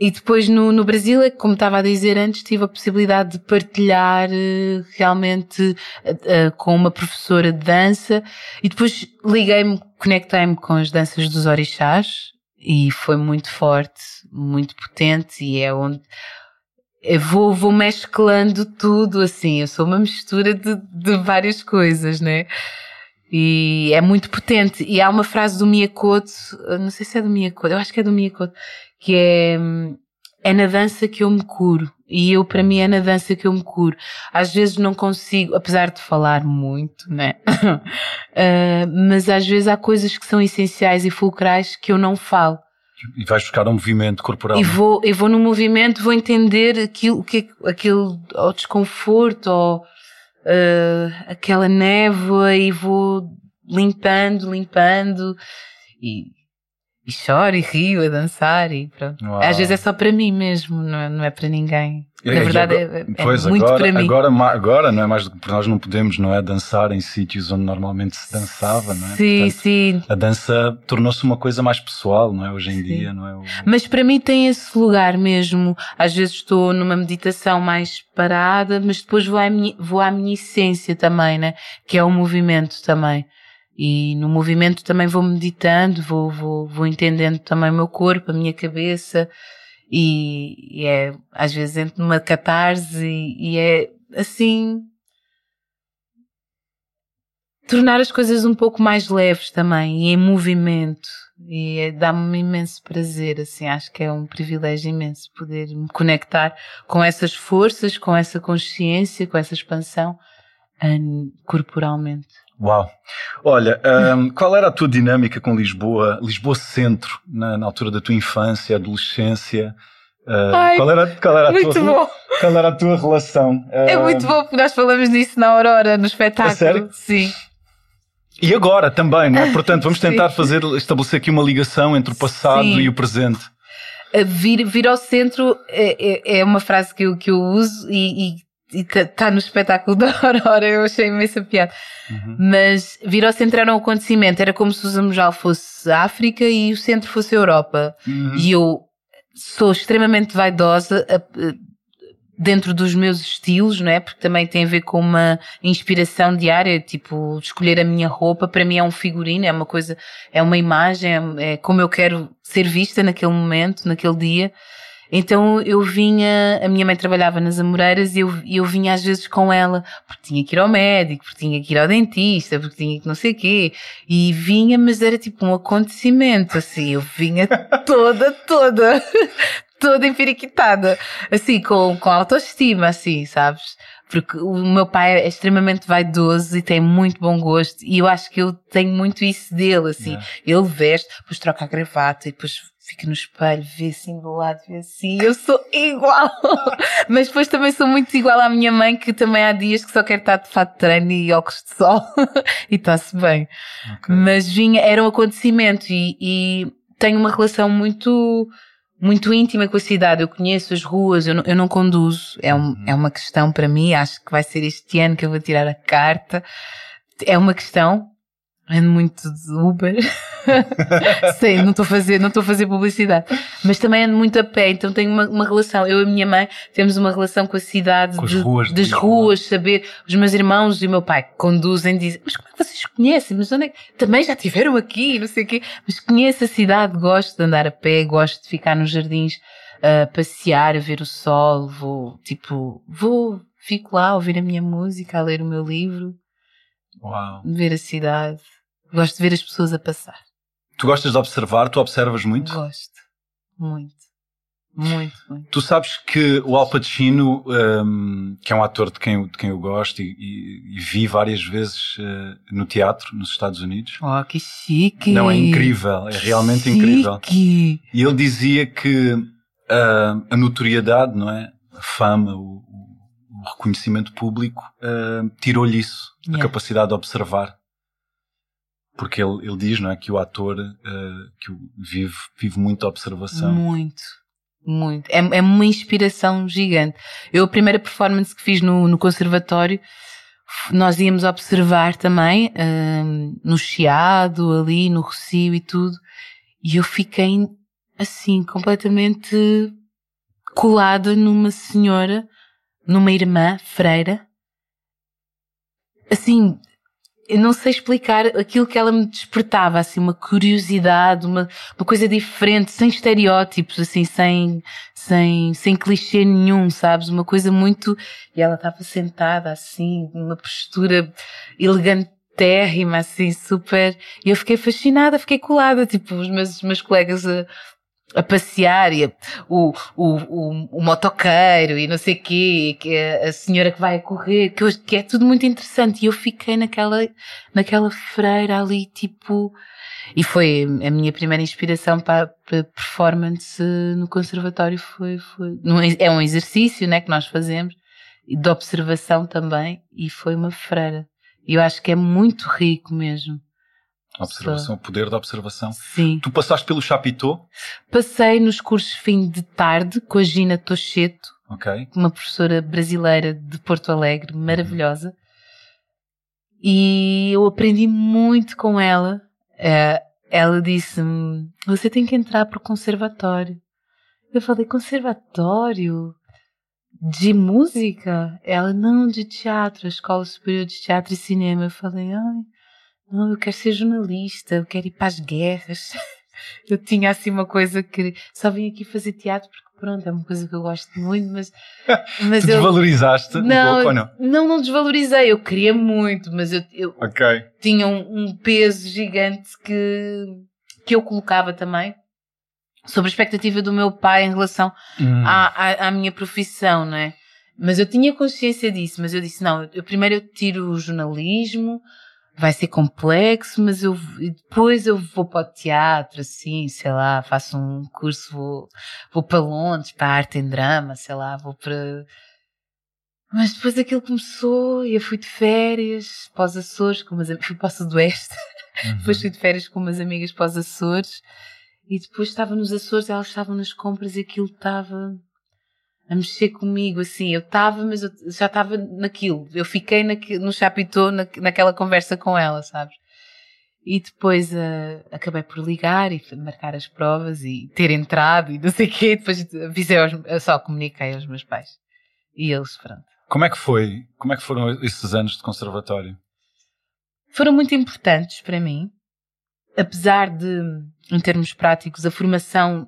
E depois no Brasil, como estava a dizer antes, tive a possibilidade de partilhar realmente com uma professora de dança e depois conectei-me com as danças dos orixás e foi muito forte, muito potente e é onde eu vou mesclando tudo assim, eu sou uma mistura de várias coisas, né? E é muito potente. E há uma frase do Miyakoto, não sei se é do Miyakoto, eu acho que é do Miyakoto, que é na dança que eu me curo. E para mim, é na dança que eu me curo. Às vezes não consigo, apesar de falar muito, né? Mas às vezes há coisas que são essenciais e fulcrais que eu não falo. E vais buscar um movimento corporal. E vou no movimento, vou entender aquilo, ou desconforto, ou aquela névoa e vou limpando e choro e rio a dançar e pronto. Uau. Às vezes é só para mim mesmo, não é para ninguém. Na verdade é muito agora, para mim. Agora não é mais do que nós não podemos, não é, dançar em sítios onde normalmente se dançava, não é? Sim, portanto, sim. A dança tornou-se uma coisa mais pessoal, não é? Hoje em dia, não é? Mas para mim tem esse lugar mesmo. Às vezes estou numa meditação mais parada, mas depois vou à minha essência também, né? Que é o movimento também. E no movimento também vou meditando, vou entendendo também o meu corpo, a minha cabeça e às vezes entro numa catarse e é assim tornar as coisas um pouco mais leves também e em movimento e dá-me imenso prazer, assim, acho que é um privilégio imenso poder me conectar com essas forças, com essa consciência, com essa expansão corporalmente. Uau! Olha, qual era a tua dinâmica com Lisboa Centro, na altura da tua infância, adolescência? Qual era a tua relação? É muito bom, porque nós falamos disso na Aurora, no espetáculo. É sério? Sim. E agora também, não é? Portanto, vamos tentar estabelecer aqui uma ligação entre o passado e o presente. Vir ao centro é uma frase que eu uso e está no espetáculo da Aurora, eu achei imensa piada. Uhum. Mas vir ao centro era um acontecimento, era como se o Zamujal fosse a África e o centro fosse a Europa. Uhum. E eu sou extremamente vaidosa dentro dos meus estilos, não é? Porque também tem a ver com uma inspiração diária, tipo, escolher a minha roupa, para mim é um figurino, é uma coisa, é uma imagem, é como eu quero ser vista naquele momento, naquele dia. Então eu vinha, a minha mãe trabalhava nas Amoreiras e eu vinha às vezes com ela, porque tinha que ir ao médico, porque tinha que ir ao dentista, porque tinha que não sei o quê. E vinha, mas era tipo um acontecimento, assim, eu vinha toda empiriquitada, assim, com autoestima, assim, sabes? Porque o meu pai é extremamente vaidoso e tem muito bom gosto e eu acho que eu tenho muito isso dele, assim. Ele veste, depois troca a gravata e depois fica no espelho, vê assim do lado, vê assim, eu sou igual. Mas depois também sou muito igual à minha mãe, que também há dias que só quer estar de fato de treino e óculos de sol e está-se bem. Okay. Mas era um acontecimento e tenho uma relação muito íntima com a cidade. Eu conheço as ruas, eu não conduzo, é uma questão para mim, acho que vai ser este ano que eu vou tirar a carta. É uma questão. Ando muito de Uber. Sei, não estou a fazer publicidade. Mas também ando muito a pé, então tenho uma relação. Eu e a minha mãe temos uma relação com a cidade, com das ruas, saber. Os meus irmãos e o meu pai conduzem, dizem, mas como é que vocês conhecem? Mas onde é que... Também já estiveram aqui, não sei o quê. Mas conheço a cidade, gosto de andar a pé, gosto de ficar nos jardins, passear, a ver o sol, fico lá a ouvir a minha música, a ler o meu livro. Uau. Ver a cidade. Gosto de ver as pessoas a passar. Tu gostas de observar? Tu observas muito? Gosto. Muito. Muito. Tu sabes que o Al Pacino, que é um ator de quem eu gosto e vi várias vezes no teatro nos Estados Unidos. Oh, que chique! Não, é incrível. É realmente incrível. E ele dizia que a notoriedade, não é? A fama, o reconhecimento público tirou-lhe isso, a capacidade de observar. Porque ele diz, não é, que o ator vive muito a observação. Muito. É uma inspiração gigante. Eu, a primeira performance que fiz no conservatório, nós íamos observar também, no Chiado, ali, no Rocio e tudo, e eu fiquei assim, completamente colada numa senhora, numa irmã, freira. Assim, eu não sei explicar aquilo que ela me despertava, assim, uma curiosidade, uma coisa diferente, sem estereótipos, assim, sem clichê nenhum, sabes? Uma coisa muito... E ela estava sentada, assim, numa postura elegantérrima, assim, super... E eu fiquei fascinada, fiquei colada, tipo, os meus colegas a passear, e o motoqueiro e não sei o quê, que a senhora que vai a correr, que é tudo muito interessante. E eu fiquei naquela freira ali, tipo... E foi a minha primeira inspiração para performance no conservatório. É um exercício, né, que nós fazemos, de observação também, e foi uma freira. E eu acho que é muito rico mesmo. Observação, o poder da observação. Sim. Tu passaste pelo Chapitão? Passei nos cursos fim de tarde com a Gina Tocheto, uma professora brasileira de Porto Alegre, maravilhosa. E eu aprendi muito com ela. Ela disse-me, você tem que entrar para o conservatório. Eu falei, conservatório? De música? Ela, não, de teatro, a Escola Superior de Teatro e Cinema. Eu falei, não, eu quero ser jornalista, eu quero ir para as guerras. Eu tinha assim uma coisa que só vim aqui fazer teatro porque pronto, é uma coisa que eu gosto muito, mas tu desvalorizaste um pouco ou não? Não desvalorizei, eu queria muito, mas eu tinha um peso gigante que eu colocava também sobre a expectativa do meu pai em relação à minha profissão, não é? Mas eu tinha consciência disso, mas eu disse, não, primeiro eu tiro o jornalismo, vai ser complexo, mas depois eu vou para o teatro, assim, sei lá, faço um curso, vou para Londres, para a arte em drama, sei lá, vou para... Mas depois aquilo começou e eu fui de férias para os Açores, fui para o Sudoeste, depois fui de férias com umas amigas para os Açores e depois estava nos Açores, elas estavam nas compras e aquilo estava... a mexer comigo, assim, mas eu já estava naquilo, eu fiquei no Chapitão, naquela conversa com ela, sabes? E depois acabei por ligar e marcar as provas e ter entrado e não sei o quê, depois eu só comuniquei aos meus pais e eles, pronto. Como é que foram esses anos de conservatório? Foram muito importantes para mim, apesar de, em termos práticos, a formação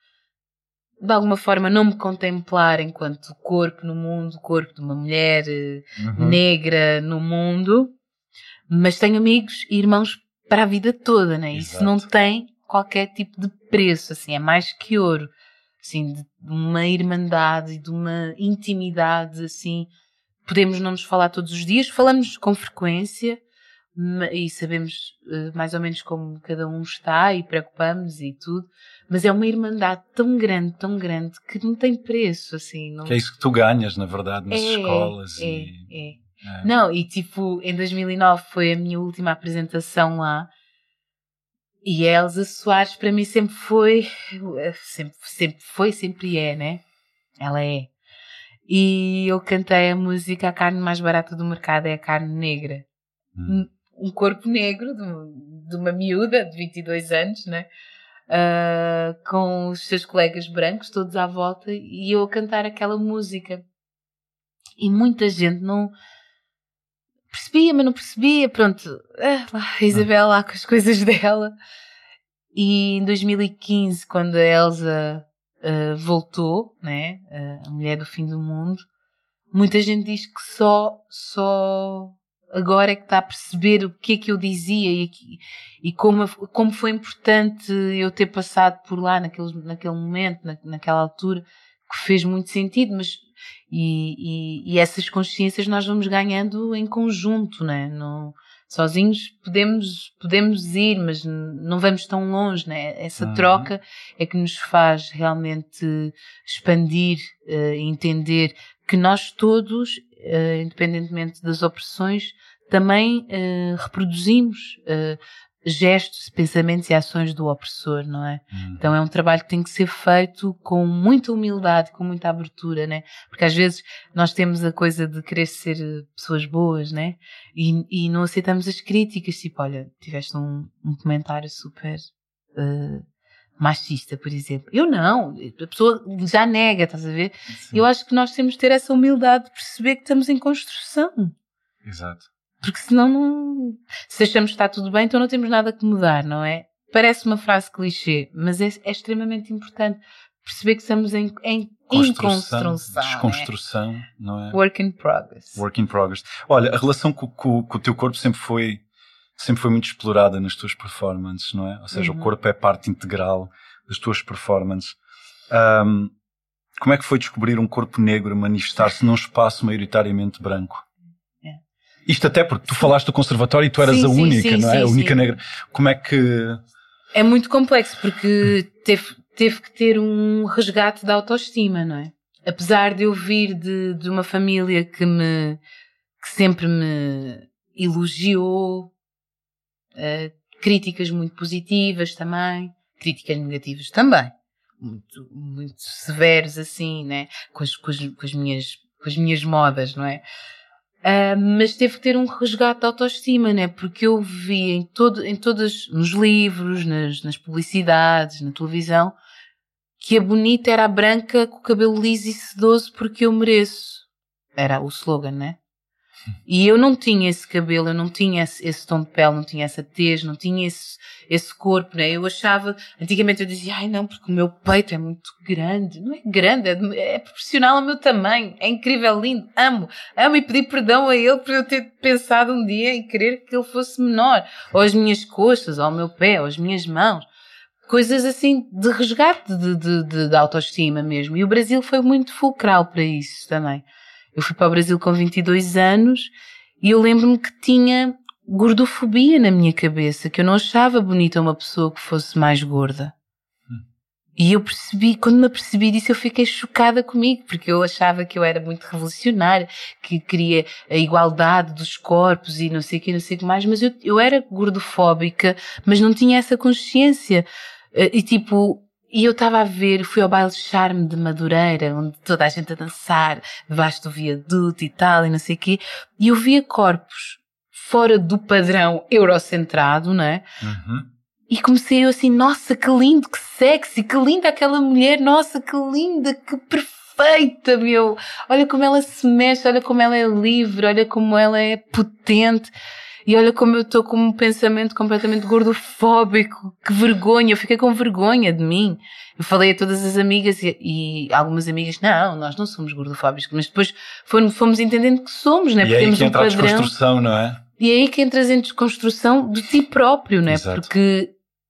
de alguma forma não me contemplar enquanto corpo no mundo, corpo de uma mulher negra no mundo, mas tenho amigos e irmãos para a vida toda, né? Isso não tem qualquer tipo de preço, assim, é mais que ouro, assim, de uma irmandade e de uma intimidade, assim, podemos não nos falar todos os dias, falamos com frequência e sabemos mais ou menos como cada um está e preocupamos e tudo, mas é uma irmandade tão grande que não tem preço, assim. Não... Que é isso que tu ganhas, na verdade, nas escolas. Não, e tipo, em 2009 foi a minha última apresentação lá e a Elsa Soares para mim sempre é, né? Ela é. E eu cantei a música A Carne Mais Barata do Mercado é a Carne Negra. Um corpo negro de uma miúda de 22 anos, né? Com os seus colegas brancos todos à volta e eu a cantar aquela música. E muita gente não percebia, mas não percebia. Pronto, a Isabel lá com as coisas dela. E em 2015, quando a Elsa voltou, né? A Mulher do Fim do Mundo, muita gente diz que só agora é que está a perceber o que é que eu dizia e como foi importante eu ter passado por lá naquele momento, naquela altura, que fez muito sentido, mas e essas consciências nós vamos ganhando em conjunto, né? Não, sozinhos podemos ir, mas não vamos tão longe, né? Essa troca é que nos faz realmente expandir e entender que nós todos, independentemente das opressões, também reproduzimos gestos, pensamentos e ações do opressor, não é? Então é um trabalho que tem que ser feito com muita humildade, com muita abertura, né? Porque às vezes nós temos a coisa de querer ser pessoas boas, né? E não aceitamos as críticas, tipo, olha, tiveste um comentário super machista, por exemplo. Eu não. A pessoa já nega, estás a ver? Sim. Eu acho que nós temos de ter essa humildade de perceber que estamos em construção. Exato. Porque senão não... Se achamos que está tudo bem, então não temos nada que mudar, não é? Parece uma frase clichê, mas é extremamente importante perceber que estamos em construção. Desconstrução, não é? Work in progress. Work in progress. Olha, a relação com o teu corpo sempre foi muito explorada nas tuas performances, não é? Ou seja, o corpo é parte integral das tuas performances. Como é que foi descobrir um corpo negro manifestar-se num espaço maioritariamente branco? Isto até porque tu falaste do conservatório e tu eras a única, não é? A única negra. Como é que... É muito complexo porque teve que ter um resgate da autoestima, não é? Apesar de eu vir de uma família que sempre me elogiou, críticas muito positivas também, críticas negativas também, muito severos assim, né? Com as minhas modas, não é? Mas teve que ter um resgate de autoestima, né? Porque eu vi nos livros, nas publicidades, na televisão, que a bonita era a branca com o cabelo liso e sedoso porque eu mereço. Era o slogan, né? E eu não tinha esse cabelo, eu não tinha esse tom de pele, não tinha essa tez, não tinha esse corpo, né? Eu achava, antigamente eu dizia, ai não, porque o meu peito é muito grande. Não é grande, é proporcional ao meu tamanho. É incrível, lindo, amo e pedir perdão a ele por eu ter pensado um dia em querer que ele fosse menor. Ou as minhas coxas, ou ao meu pé, ou as minhas mãos. Coisas assim de resgate de autoestima mesmo. E o Brasil foi muito fulcral para isso também. Eu fui para o Brasil com 22 anos e eu lembro-me que tinha gordofobia na minha cabeça, que eu não achava bonita uma pessoa que fosse mais gorda. E eu quando me apercebi disso, eu fiquei chocada comigo, porque eu achava que eu era muito revolucionária, que queria a igualdade dos corpos e não sei o que mais, mas eu era gordofóbica, mas não tinha essa consciência. E eu estava a ver, fui ao baile Charme de Madureira, onde toda a gente a dançar, debaixo do viaduto e tal, e não sei o quê, e eu via corpos fora do padrão eurocentrado, não é? E comecei eu assim, nossa, que lindo, que sexy, que linda aquela mulher, nossa, que linda, que perfeita, meu! Olha como ela se mexe, olha como ela é livre, olha como ela é potente. E olha como eu estou com um pensamento completamente gordofóbico. Que vergonha. Eu fiquei com vergonha de mim. Eu falei a todas as amigas e algumas amigas, não, nós não somos gordofóbicos. Mas depois fomos entendendo que somos, né? E porque aí temos que entra um a padrão. desconstrução, não é? E aí que entras em desconstrução de ti próprio, né? Exato. Porque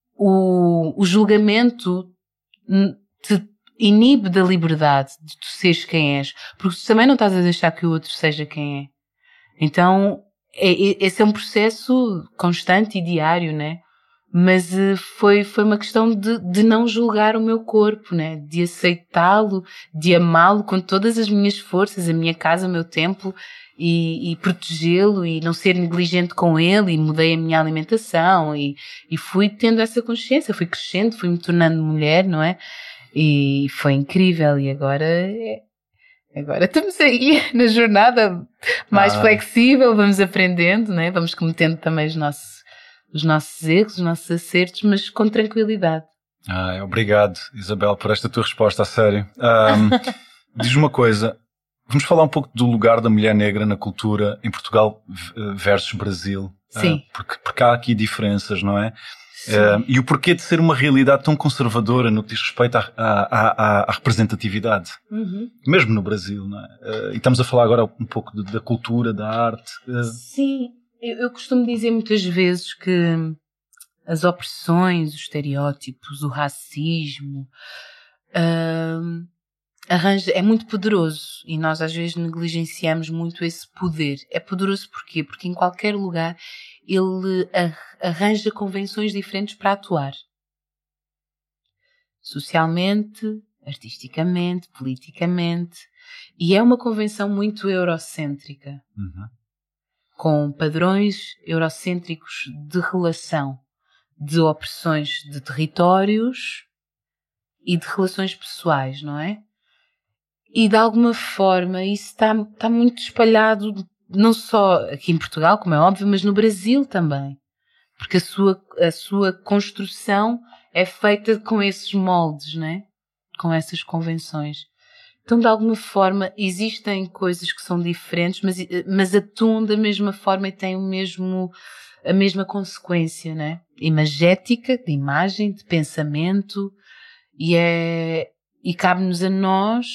o julgamento te inibe da liberdade de tu seres quem és. Porque tu também não estás a deixar que o outro seja quem é. Então... esse é um processo constante e diário, né? Mas foi uma questão de não julgar o meu corpo, né? De aceitá-lo, de amá-lo com todas as minhas forças, a minha casa, o meu templo, e protegê-lo e não ser negligente com ele, e mudei a minha alimentação e fui tendo essa consciência, fui crescendo, fui me tornando mulher, não é? E foi incrível, e agora estamos aí na jornada mais flexível, vamos aprendendo, né? Vamos cometendo também os nossos erros, os nossos acertos, mas com tranquilidade. Obrigado, Isabel, por esta tua resposta, a sério. Diz-me uma coisa, vamos falar um pouco do lugar da mulher negra na cultura em Portugal versus Brasil. Sim. Porque há aqui diferenças, não é? E o porquê de ser uma realidade tão conservadora no que diz respeito à representatividade, mesmo no Brasil, não é? E estamos a falar agora um pouco da cultura, da arte. Sim, eu costumo dizer muitas vezes que as opressões, os estereótipos, o racismo, é muito poderoso e nós às vezes negligenciamos muito esse poder. É poderoso porquê? Porque em qualquer lugar ele arranja convenções diferentes para atuar. Socialmente, artisticamente, politicamente. E é uma convenção muito eurocêntrica. Com padrões eurocêntricos de relação, de opressões de territórios e de relações pessoais, não é? E de alguma forma isso está muito espalhado, não só aqui em Portugal, como é óbvio, mas no Brasil também. Porque a sua construção é feita com esses moldes, né? Com essas convenções. Então, de alguma forma, existem coisas que são diferentes, mas atuam da mesma forma e têm a mesma consequência, né? Imagética, de imagem, de pensamento, e cabe-nos a nós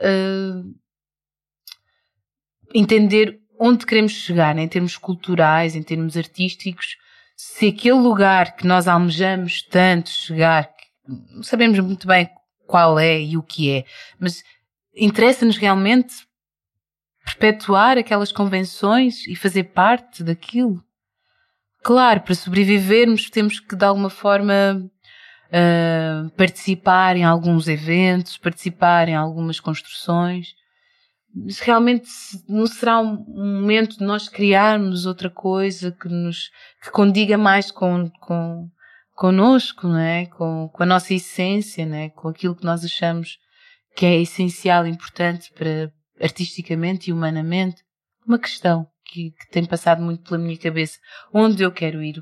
entender onde queremos chegar, né? Em termos culturais, em termos artísticos, se aquele lugar que nós almejamos tanto chegar, não sabemos muito bem qual é e o que é, mas interessa-nos realmente perpetuar aquelas convenções e fazer parte daquilo. Claro, para sobrevivermos temos que de alguma forma participar em alguns eventos, participar em algumas construções, mas realmente não será um momento de nós criarmos outra coisa que condiga mais connosco, não é? Com a nossa essência, não é? Com aquilo que nós achamos que é essencial, importante para artisticamente e humanamente. Uma questão que tem passado muito pela minha cabeça. Onde eu quero ir?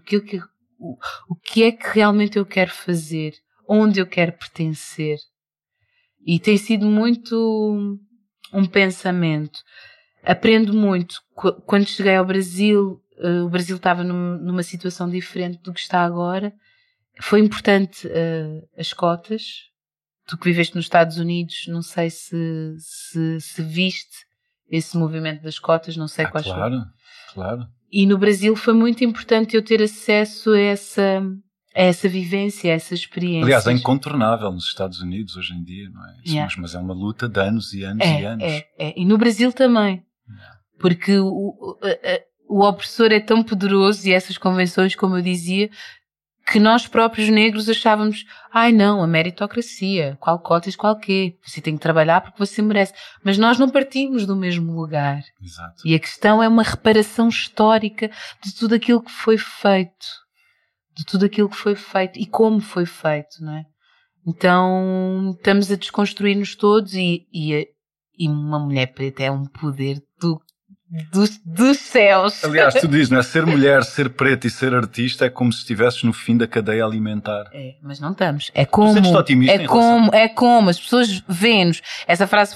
O que é que realmente eu quero fazer? Onde eu quero pertencer? E tem sido muito um pensamento. Aprendo muito. Quando cheguei ao Brasil, o Brasil estava numa situação diferente do que está agora. Foi importante as cotas. Tu que viveste nos Estados Unidos, não sei se viste esse movimento das cotas, não sei quais foram. Claro. E no Brasil foi muito importante eu ter acesso a essa vivência, a essa experiência. Aliás, é incontornável nos Estados Unidos hoje em dia, não é? Isso, mas é uma luta de anos e anos e anos. E no Brasil também. Porque o opressor é tão poderoso e essas convenções, como eu dizia, que nós próprios negros achávamos, não, a meritocracia, qual cotas, qual quê, você tem que trabalhar porque você merece. Mas nós não partimos do mesmo lugar. Exato. E a questão é uma reparação histórica de tudo aquilo que foi feito. De tudo aquilo que foi feito e como foi feito, não é? Então, estamos a desconstruir-nos todos e uma mulher preta é um poder dos céus. Aliás, tu dizes, não é? Ser mulher, ser preta e ser artista é como se estivesses no fim da cadeia alimentar. Mas não estamos. É como. Tu sentes-te otimista em relação? É como. As pessoas veem-nos. Essa frase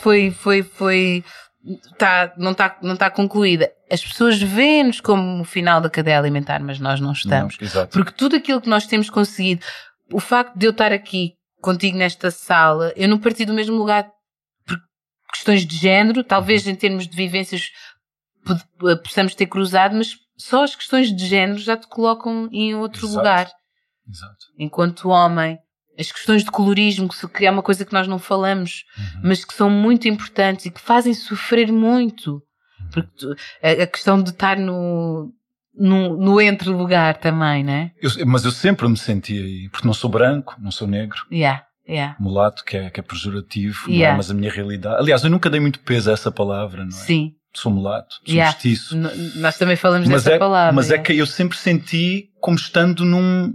não está concluída. As pessoas veem-nos como o final da cadeia alimentar, mas nós não estamos. Não, exato. Porque tudo aquilo que nós temos conseguido, o facto de eu estar aqui contigo nesta sala, eu não parti do mesmo lugar por questões de género, talvez em termos de vivências possamos ter cruzado, mas só as questões de género já te colocam em outro lugar. Exato. Enquanto homem, as questões de colorismo, que é uma coisa que nós não falamos, mas que são muito importantes e que fazem sofrer muito. Porque a questão de estar no entre lugar também, né? Mas eu sempre me senti aí, porque não sou branco, não sou negro. Mulato, que é pejorativo, não é? Mas a minha realidade. Aliás, eu nunca dei muito peso a essa palavra, não é? Sim. Sou mulato, sou mestiço. Nós também falamos dessa palavra. Mas é que eu sempre senti como estando num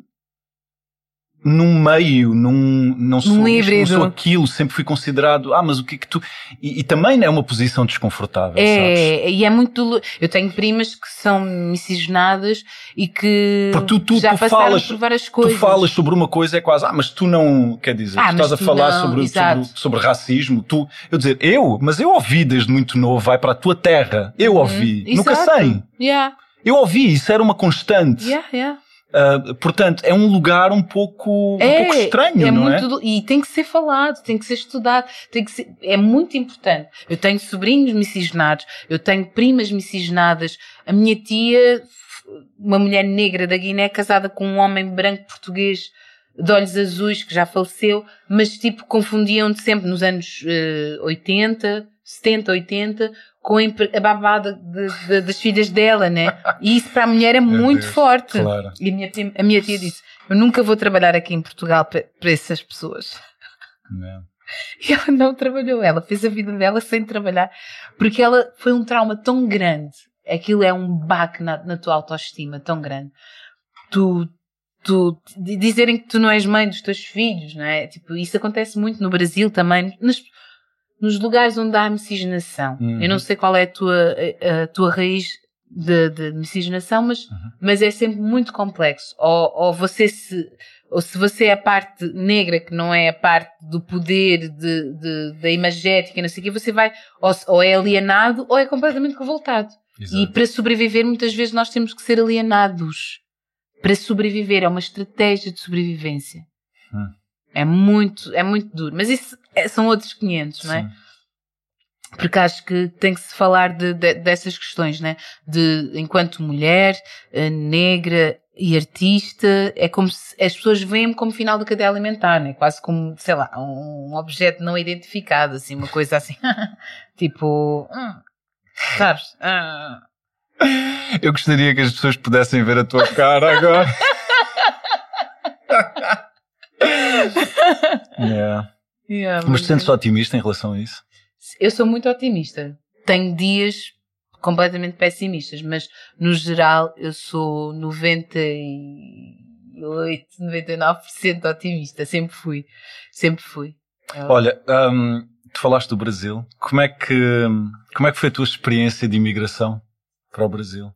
meio, não sou isto, não sou aquilo, sempre fui considerado, mas o que é que tu... E também é uma posição desconfortável, sabes? E é muito... Eu tenho primas que são miscigenadas e que já passaram por várias coisas. Tu falas sobre uma coisa, é quase, mas tu não... Quer dizer, tu estás a falar sobre racismo, mas eu ouvi desde muito novo, vai para a tua terra, eu ouvi, nunca sei. Eu ouvi, isso era uma constante. Portanto, é um lugar um pouco estranho, não é? E tem que ser falado, tem que ser estudado, é muito importante. Eu tenho sobrinhos miscigenados, eu tenho primas miscigenadas. A minha tia, uma mulher negra da Guiné, casada com um homem branco português de olhos azuis, que já faleceu, mas confundiam-te sempre nos anos 70, 80, com a babada das filhas dela, né? E isso para a mulher é muito forte. Claro. E a minha tia disse, eu nunca vou trabalhar aqui em Portugal para essas pessoas. Não. E ela não trabalhou, ela fez a vida dela sem trabalhar, porque ela foi um trauma tão grande, aquilo é um baque na tua autoestima tão grande. Dizerem que tu não és mãe dos teus filhos, não é? Isso acontece muito no Brasil também, nos lugares onde há miscigenação. Eu não sei qual é a tua raiz de miscigenação, mas é sempre muito complexo. Ou se você é a parte negra, que não é a parte do poder, da imagética, não sei o quê, você vai, ou é alienado, ou é completamente revoltado. Exato. E para sobreviver, muitas vezes nós temos que ser alienados. Para sobreviver, é uma estratégia de sobrevivência. É muito duro. Mas isso são outros 500, não é? Sim. Porque acho que tem que se falar dessas questões, né? Enquanto mulher, negra e artista, é como se as pessoas veem-me como final da cadeia alimentar, né? Quase como, sei lá, um objeto não identificado, assim, uma coisa assim. Tipo, sabes? Eu gostaria que as pessoas pudessem ver a tua cara agora. Mas sentes-te otimista em relação a isso? Eu sou muito otimista. Tenho dias completamente pessimistas, mas no geral eu sou 98, 99% otimista. Sempre fui. Olha, tu falaste do Brasil. Como é que foi a tua experiência de imigração para o Brasil?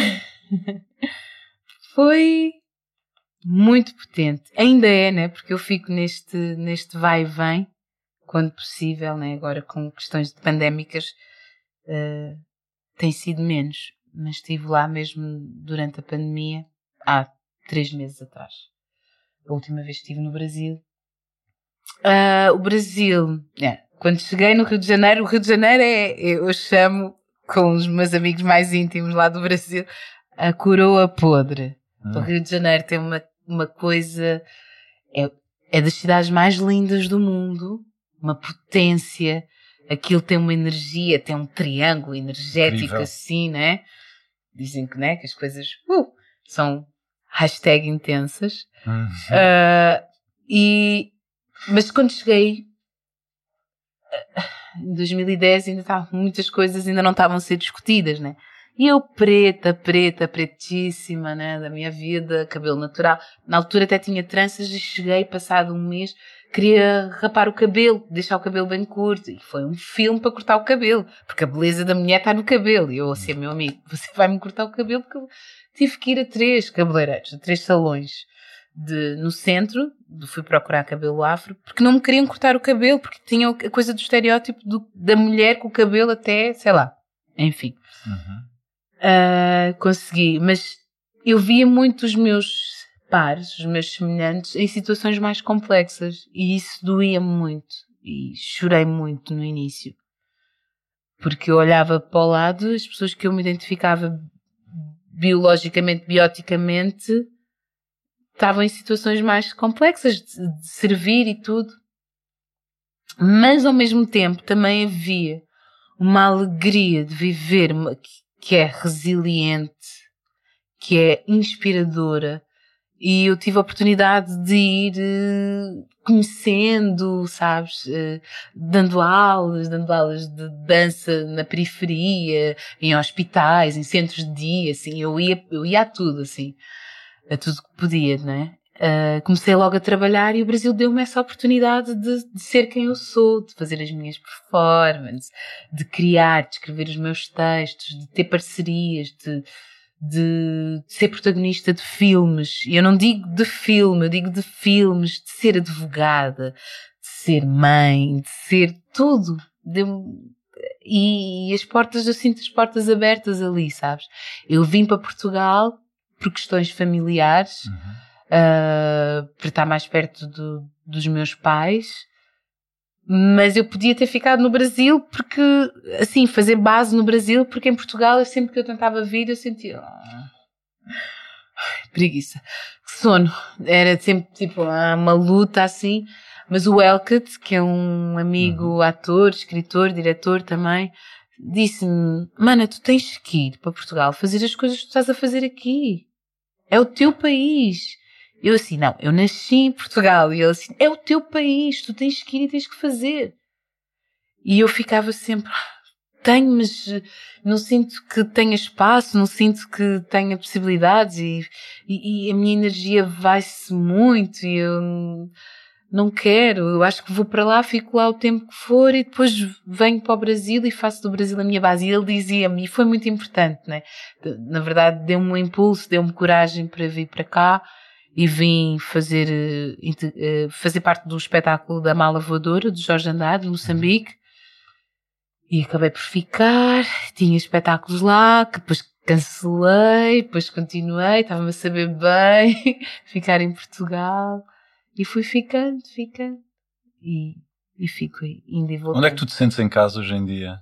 Foi muito potente. Ainda é, né? Porque eu fico neste vai e vem, quando possível, né? Agora com questões de pandémicas, tem sido menos. Mas estive lá mesmo durante a pandemia, há 3 meses atrás. A última vez que estive no Brasil. O Brasil, quando cheguei no Rio de Janeiro, o Rio de Janeiro eu chamo, com os meus amigos mais íntimos lá do Brasil, a coroa podre. O Rio de Janeiro tem uma coisa, é das cidades mais lindas do mundo, uma potência, aquilo tem uma energia, tem um triângulo energético. Incrível. Assim, né? Dizem que, né, que as coisas são #intensas. Mas quando cheguei em 2010 muitas coisas ainda não estavam a ser discutidas, né? E eu pretíssima, né, da minha vida, cabelo natural. Na altura até tinha tranças e cheguei, passado um mês, queria rapar o cabelo, deixar o cabelo bem curto. E foi um filme para cortar o cabelo, porque a beleza da mulher está no cabelo. E eu, assim, meu amigo, você vai-me cortar o cabelo, porque eu tive que ir a 3 cabeleireiros, a 3 salões no centro. Fui procurar cabelo afro, porque não me queriam cortar o cabelo, porque tinham a coisa do estereótipo da mulher com o cabelo até, sei lá, enfim. Consegui, mas eu via muito os meus pares, os meus semelhantes, em situações mais complexas, e isso doía-me muito, e chorei muito no início, porque eu olhava para o lado, as pessoas que eu me identificava biologicamente, bioticamente, estavam em situações mais complexas de servir e tudo, mas ao mesmo tempo também havia uma alegria de viver, que é resiliente, que é inspiradora, e eu tive a oportunidade de ir conhecendo, sabes, dando aulas de dança na periferia, em hospitais, em centros de dia, assim, eu ia a tudo, assim, a tudo que podia, não é? Comecei logo a trabalhar e o Brasil deu-me essa oportunidade de ser quem eu sou, de fazer as minhas performances, de criar, de escrever os meus textos, de ter parcerias, de ser protagonista de filmes. E eu não digo de filme, eu digo de filmes, de ser advogada, de ser mãe, de ser tudo. E as portas, eu sinto as portas abertas ali, sabes? Eu vim para Portugal por questões familiares, para estar mais perto dos meus pais, mas eu podia ter ficado no Brasil porque, assim, fazer base no Brasil, porque em Portugal, sempre que eu tentava vir, eu sentia preguiça, que sono, era sempre tipo uma luta assim. Mas o Elkett, que é um amigo, ator, escritor, diretor também, disse-me: mana, tu tens que ir para Portugal fazer as coisas que tu estás a fazer aqui, é o teu país. Eu assim, não, eu nasci em Portugal. E ele assim, é o teu país, tu tens que ir e tens que fazer. E eu ficava sempre, tenho, mas não sinto que tenha espaço, não sinto que tenha possibilidades, e a minha energia vai-se muito, e eu não quero, eu acho que vou para lá, fico lá o tempo que for e depois venho para o Brasil e faço do Brasil a minha base. E ele dizia-me, e foi muito importante, né? Na verdade, deu-me um impulso, deu-me coragem para vir para cá e vim fazer parte do espetáculo da Mala Voadora, do Jorge Andrade, de Moçambique. E acabei por ficar, tinha espetáculos lá, que depois cancelei, depois continuei, estava-me a saber bem, ficar em Portugal. E fui ficando. E fico indo e voltando. Onde é que tu te sentes em casa hoje em dia?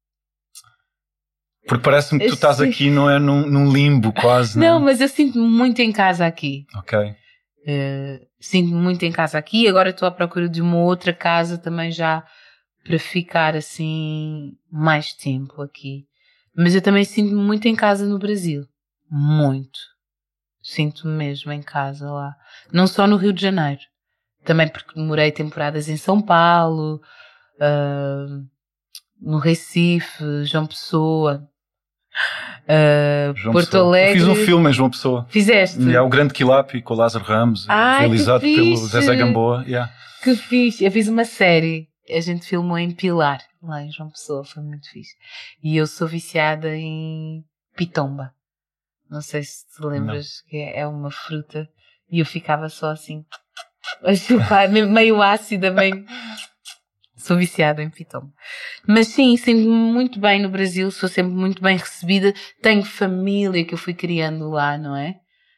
Porque parece-me que tu estás aqui, não é num limbo quase, não, mas eu sinto-me muito em casa aqui. Ok. Sinto-me muito em casa aqui. Agora estou à procura de uma outra casa também já para ficar assim mais tempo aqui. Mas eu também sinto-me muito em casa no Brasil. Muito. Sinto-me mesmo em casa lá. Não só no Rio de Janeiro. Também porque demorei temporadas em São Paulo, no Recife, João Pessoa, Porto Alegre. Eu fiz um filme em João Pessoa. Fizeste? O Grande Quilapi, com o Lázaro Ramos, realizado pelo Zezé Gamboa. Yeah. Que fixe. Eu fiz uma série. A gente filmou em Pilar, lá em João Pessoa. Foi muito fixe. E eu sou viciada em pitomba. Não sei se te lembras, que é uma fruta. E eu ficava só assim, a chupar, meio ácida, meio... Sou viciada em pitomba. Mas sim, sinto-me muito bem no Brasil, sou sempre muito bem recebida. Tenho família que eu fui criando lá, não é?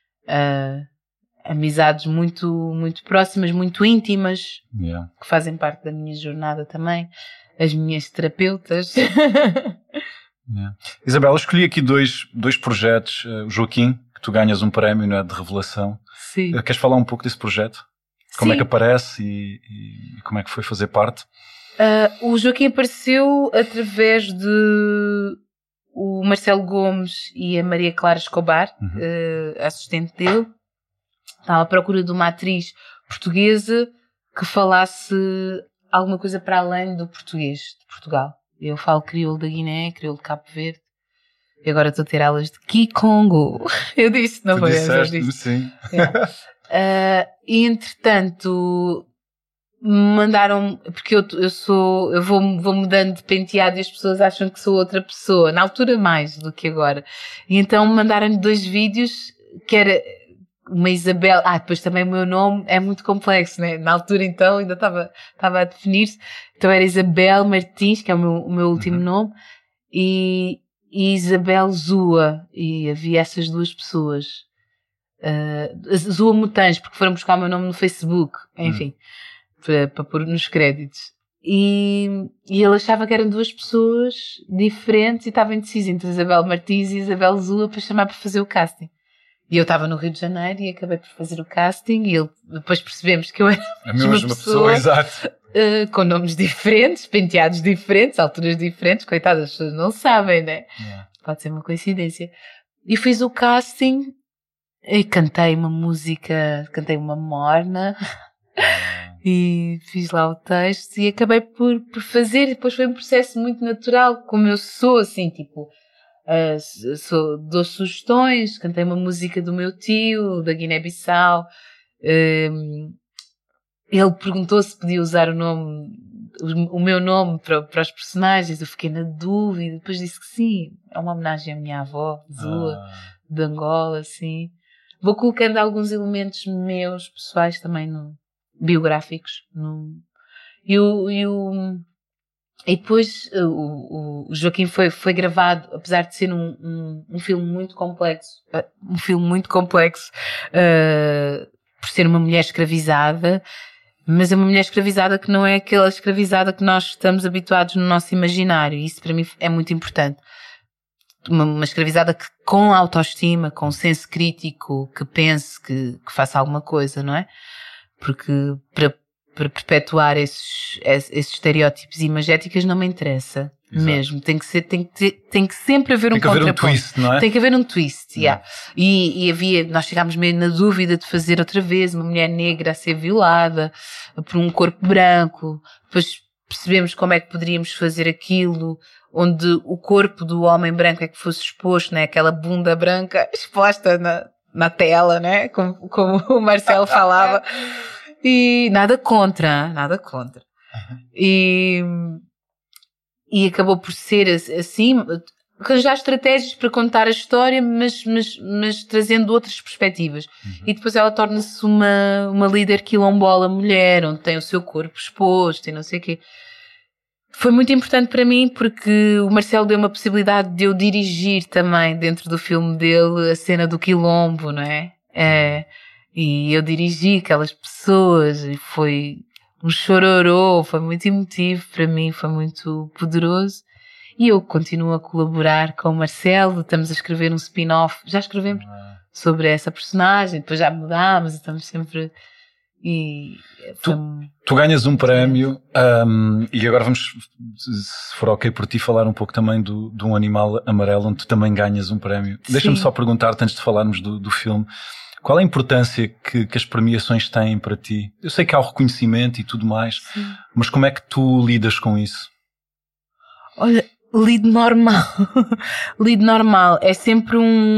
Amizades muito, muito próximas, muito íntimas, que fazem parte da minha jornada também. As minhas terapeutas. Isabela, escolhi aqui dois projetos. O Joaquim, que tu ganhas um prémio, não é, de revelação. Sim. Queres falar um pouco desse projeto? Como é que aparece e como é que foi fazer parte? O Joaquim apareceu através de o Marcelo Gomes e a Maria Clara Escobar, assistente dele. Estava à procura de uma atriz portuguesa que falasse alguma coisa para além do português de Portugal. Eu falo crioulo da Guiné, crioulo de Cabo Verde. E agora estou a ter aulas de Kikongo. Eu disse, não foi? Sim. E entretanto, mandaram, porque eu vou mudando de penteado e as pessoas acham que sou outra pessoa, na altura mais do que agora. E então mandaram-me 2 vídeos, que era uma Isabel, depois também o meu nome é muito complexo, né? Na altura então ainda estava a definir-se, então era Isabel Martins, que é o meu último nome, e Isabel Zua, e havia essas 2 pessoas. Zua Mutães, porque foram buscar o meu nome no Facebook, enfim, para pôr nos créditos. E ele achava que eram 2 pessoas diferentes e estava indeciso entre Isabel Martins e Isabel Zua para chamar para fazer o casting. E eu estava no Rio de Janeiro e acabei por fazer o casting e depois percebemos que eu era a mesma pessoa, exato. Com nomes diferentes, penteados diferentes, alturas diferentes, coitadas, as pessoas não sabem, né? Pode ser uma coincidência. E fiz o casting e cantei uma música, cantei uma morna e fiz lá o texto e acabei por fazer. E depois foi um processo muito natural, como eu sou, assim, tipo, dou sugestões, cantei uma música do meu tio, da Guiné-Bissau. Ele perguntou se podia usar o meu nome para os personagens. Eu fiquei na dúvida, depois disse que sim. É uma homenagem à minha avó, Zua, de Angola, assim. Vou colocando alguns elementos meus, pessoais também, biográficos. E depois o Joaquim foi gravado, apesar de ser um filme muito complexo, por ser uma mulher escravizada, mas é uma mulher escravizada que não é aquela escravizada que nós estamos habituados no nosso imaginário. E isso para mim é muito importante. Uma escravizada com autoestima, com senso crítico, que pense, que faça alguma coisa, não é? Porque para perpetuar esses estereótipos e imagéticas não me interessa. Exato. Mesmo. Tem que sempre haver um contraponto. Tem que haver um twist, não é? Tem que haver um twist, E nós ficámos meio na dúvida de fazer outra vez uma mulher negra a ser violada por um corpo branco. Depois percebemos como é que poderíamos fazer aquilo, onde o corpo do homem branco é que fosse exposto, né? Aquela bunda branca exposta na tela, né? Como o Marcelo falava. E nada contra, nada contra. E acabou por ser assim, arranjar estratégias para contar a história, mas trazendo outras perspectivas. E depois ela torna-se uma líder quilombola mulher, onde tem o seu corpo exposto e não sei o quê. Foi muito importante para mim porque o Marcelo deu uma possibilidade de eu dirigir também dentro do filme dele a cena do quilombo, não é? E eu dirigi aquelas pessoas e foi um chororô, foi muito emotivo para mim, foi muito poderoso. E eu continuo a colaborar com o Marcelo, estamos a escrever um spin-off, já escrevemos sobre essa personagem, depois já mudámos, estamos sempre... E tu ganhas um prémio, e agora vamos, se for ok por ti, falar um pouco também de um animal amarelo, onde tu também ganhas um prémio. Deixa-me só perguntar-te, antes de falarmos do filme, qual é a importância que as premiações têm para ti? Eu sei que há o reconhecimento e tudo mais, mas como é que tu lidas com isso? Olha, lido normal. Lido normal. É sempre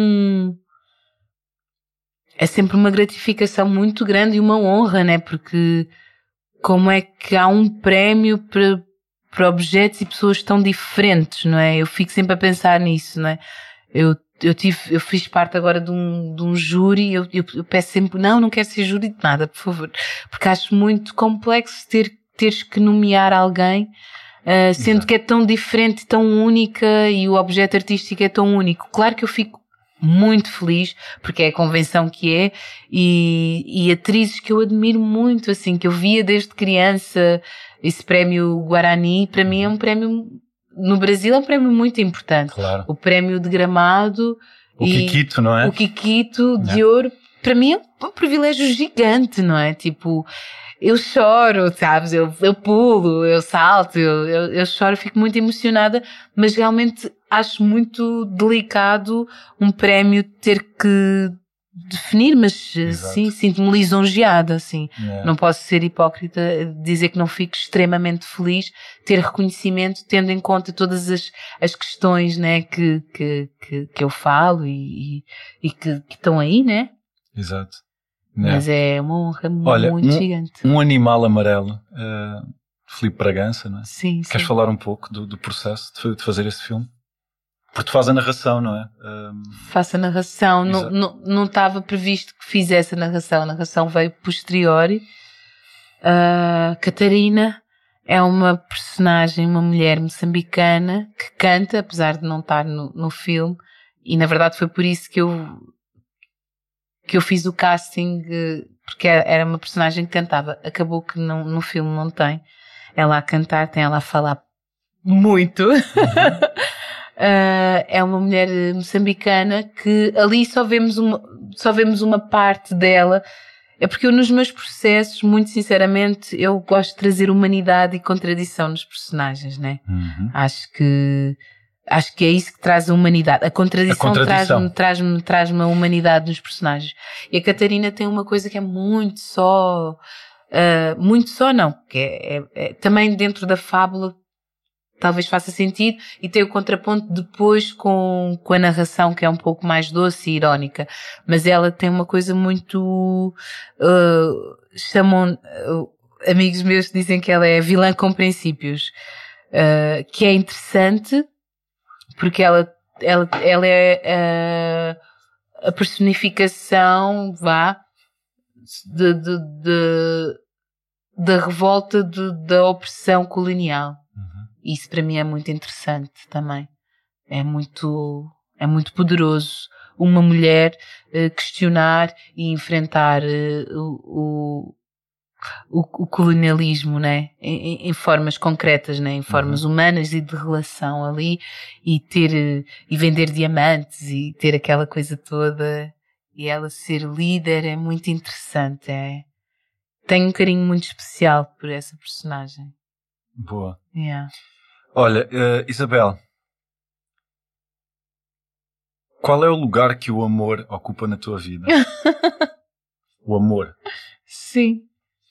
uma gratificação muito grande e uma honra, né? Porque como é que há um prémio para objetos e pessoas tão diferentes, não é? Eu fico sempre a pensar nisso, não é? Eu fiz parte agora de um júri, eu peço sempre, não quero ser júri de nada, por favor. Porque acho muito complexo teres que nomear alguém, sendo que é tão diferente, tão única e o objeto artístico é tão único. Claro que eu fico muito feliz, porque é a convenção que é, e atrizes que eu admiro muito, assim, que eu via desde criança. Esse prémio Guarani, para mim é um prémio, no Brasil é um prémio muito importante. Claro. O prémio de Gramado. O Kikito, não é? O Kikito de ouro, para mim é um privilégio gigante, não é? Tipo, eu choro, sabes? Eu pulo, eu salto, eu choro, fico muito emocionada, mas realmente acho muito delicado um prémio ter que definir, mas sim, sinto-me lisonjeada, assim. Não posso ser hipócrita, dizer que não fico extremamente feliz, ter reconhecimento, tendo em conta todas as questões, né, que eu falo e que estão aí, né? Exato. Mas é uma honra muito gigante. Um animal amarelo, Filipe Bragança, não é? Sim, Queres falar um pouco do processo de fazer esse filme? Porque tu fazes a narração, não é? Faço a narração. Não estava previsto que fizesse a narração veio posteriori. Catarina é uma personagem, uma mulher moçambicana que canta, apesar de não estar no filme, e na verdade foi por isso que eu fiz o casting, porque era uma personagem que cantava. Acabou que no filme não tem ela a cantar, tem ela a falar muito. É uma mulher moçambicana que ali só vemos uma parte dela. É porque eu, nos meus processos, muito sinceramente, eu gosto de trazer humanidade e contradição nos personagens, né? Acho que é isso que traz a humanidade. A contradição. Traz-me a humanidade nos personagens. E a Catarina tem uma coisa que é muito só não, que é também dentro da fábula, talvez faça sentido, e tem o contraponto depois com a narração, que é um pouco mais doce e irónica. Mas ela tem uma coisa muito, chamam, amigos meus dizem que ela é vilã com princípios, que é interessante, porque ela é a personificação, da revolta da opressão colonial. Isso para mim é muito interessante também. É muito poderoso uma mulher questionar e enfrentar o colonialismo, né? Em formas concretas, né? Em formas humanas e de relação ali, e vender diamantes e ter aquela coisa toda, e ela ser líder é muito interessante. Tenho um carinho muito especial por essa personagem. Boa. Yeah. Olha, Isabel, qual é o lugar que o amor ocupa na tua vida? O amor. Sim.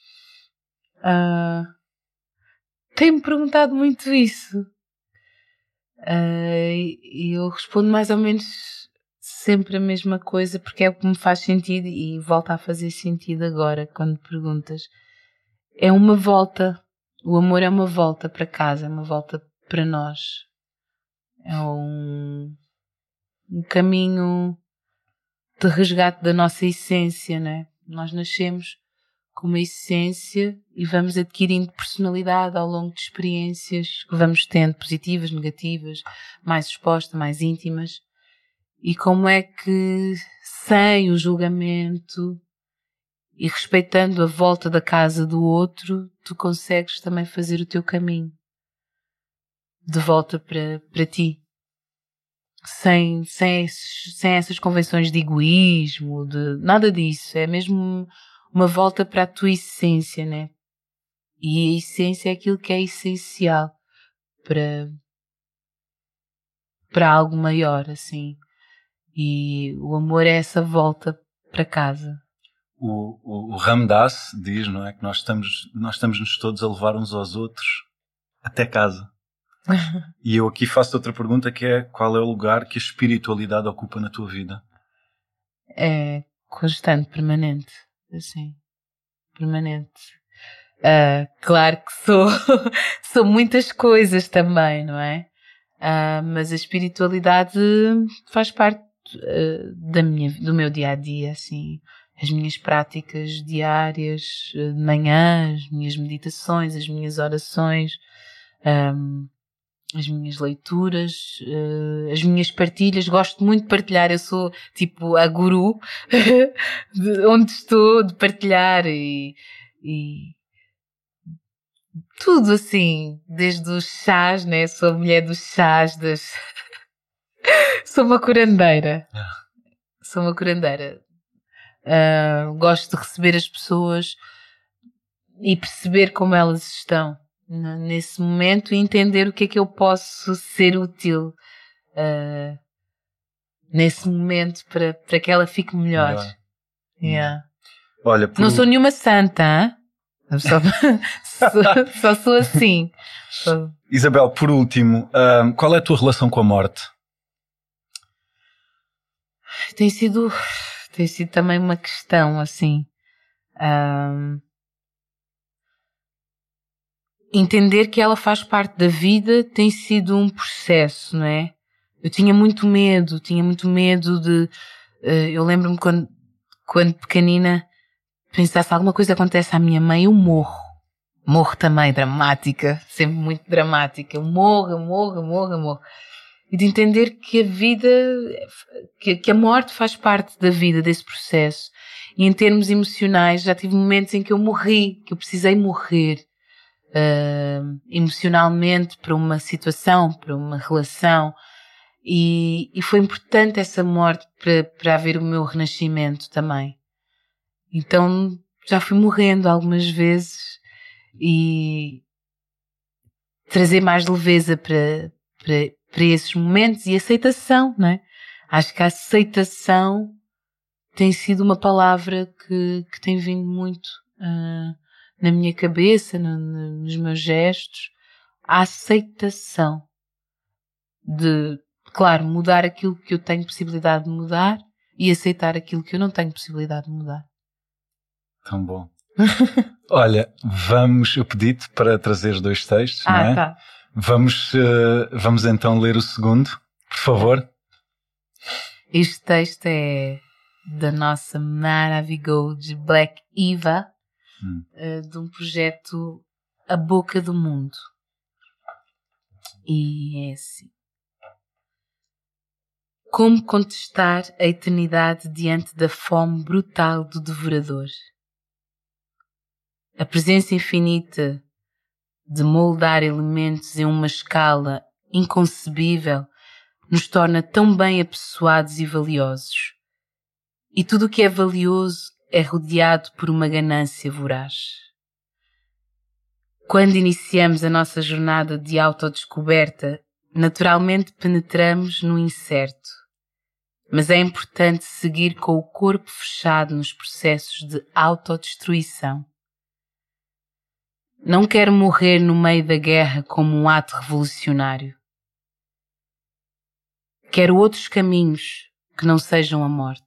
Tenho-me perguntado muito isso. E eu respondo mais ou menos sempre a mesma coisa porque é o que me faz sentido e volta a fazer sentido agora quando perguntas. É uma volta. O amor é uma volta para casa, é uma volta para nós. É um caminho de resgate da nossa essência, né? Nós nascemos com uma essência e vamos adquirindo personalidade ao longo de experiências que vamos tendo, positivas, negativas, mais expostas, mais íntimas. E como é que, sem o julgamento e respeitando a volta da casa do outro, tu consegues também fazer o teu caminho de volta para ti. Sem essas convenções de egoísmo, de nada disso. É mesmo uma volta para a tua essência, né? E a essência é aquilo que é essencial para algo maior, assim. E o amor é essa volta para casa. O Ram Dass diz, não é, que nós estamos-nos todos a levar uns aos outros até casa. E eu aqui faço outra pergunta, que é: qual é o lugar que a espiritualidade ocupa na tua vida? É constante, permanente, assim, permanente. Claro que sou muitas coisas também, não é? Mas a espiritualidade faz parte do meu dia a dia, assim, as minhas práticas diárias de manhã, as minhas meditações, as minhas orações, as minhas leituras, as minhas partilhas. Gosto muito de partilhar. Eu sou tipo a guru de onde estou, de partilhar e tudo assim, desde os chás, né? Sou a mulher dos chás, sou uma curandeira. Sou uma curandeira. Gosto de receber as pessoas e perceber como elas estão nesse momento e entender o que é que eu posso ser útil nesse momento para que ela fique melhor. Yeah. Olha, Não sou nenhuma santa, hein? Só sou assim. Isabel, por último, qual é a tua relação com a morte? Tem sido também uma questão, assim. Entender que ela faz parte da vida tem sido um processo, não é? Eu tinha muito medo de... eu lembro-me quando pequenina, pensasse alguma coisa acontece à minha mãe, eu morro. Morro também, dramática, sempre muito dramática. Eu morro. E de entender que a vida, que a morte faz parte da vida, desse processo. E em termos emocionais, já tive momentos em que eu morri, que eu precisei morrer. Emocionalmente, para uma situação, para uma relação. E foi importante essa morte para haver o meu renascimento também. Então, já fui morrendo algumas vezes e trazer mais leveza para esses momentos e aceitação, não é? Acho que a aceitação tem sido uma palavra que tem vindo muito na minha cabeça, nos meus gestos. A aceitação de, claro, mudar aquilo que eu tenho possibilidade de mudar e aceitar aquilo que eu não tenho possibilidade de mudar. Tão bom. Olha, eu pedi-te para trazer 2 textos, não é? Tá. Vamos então ler o segundo, por favor. Este texto é da nossa maravilhosa Black Eva, de um projeto A Boca do Mundo. E é assim. Como contestar a eternidade diante da fome brutal do devorador? A presença infinita de moldar elementos em uma escala inconcebível nos torna tão bem apessoados e valiosos. E tudo o que é valioso é rodeado por uma ganância voraz. Quando iniciamos a nossa jornada de autodescoberta, naturalmente penetramos no incerto. Mas é importante seguir com o corpo fechado nos processos de autodestruição. Não quero morrer no meio da guerra como um ato revolucionário. Quero outros caminhos que não sejam a morte.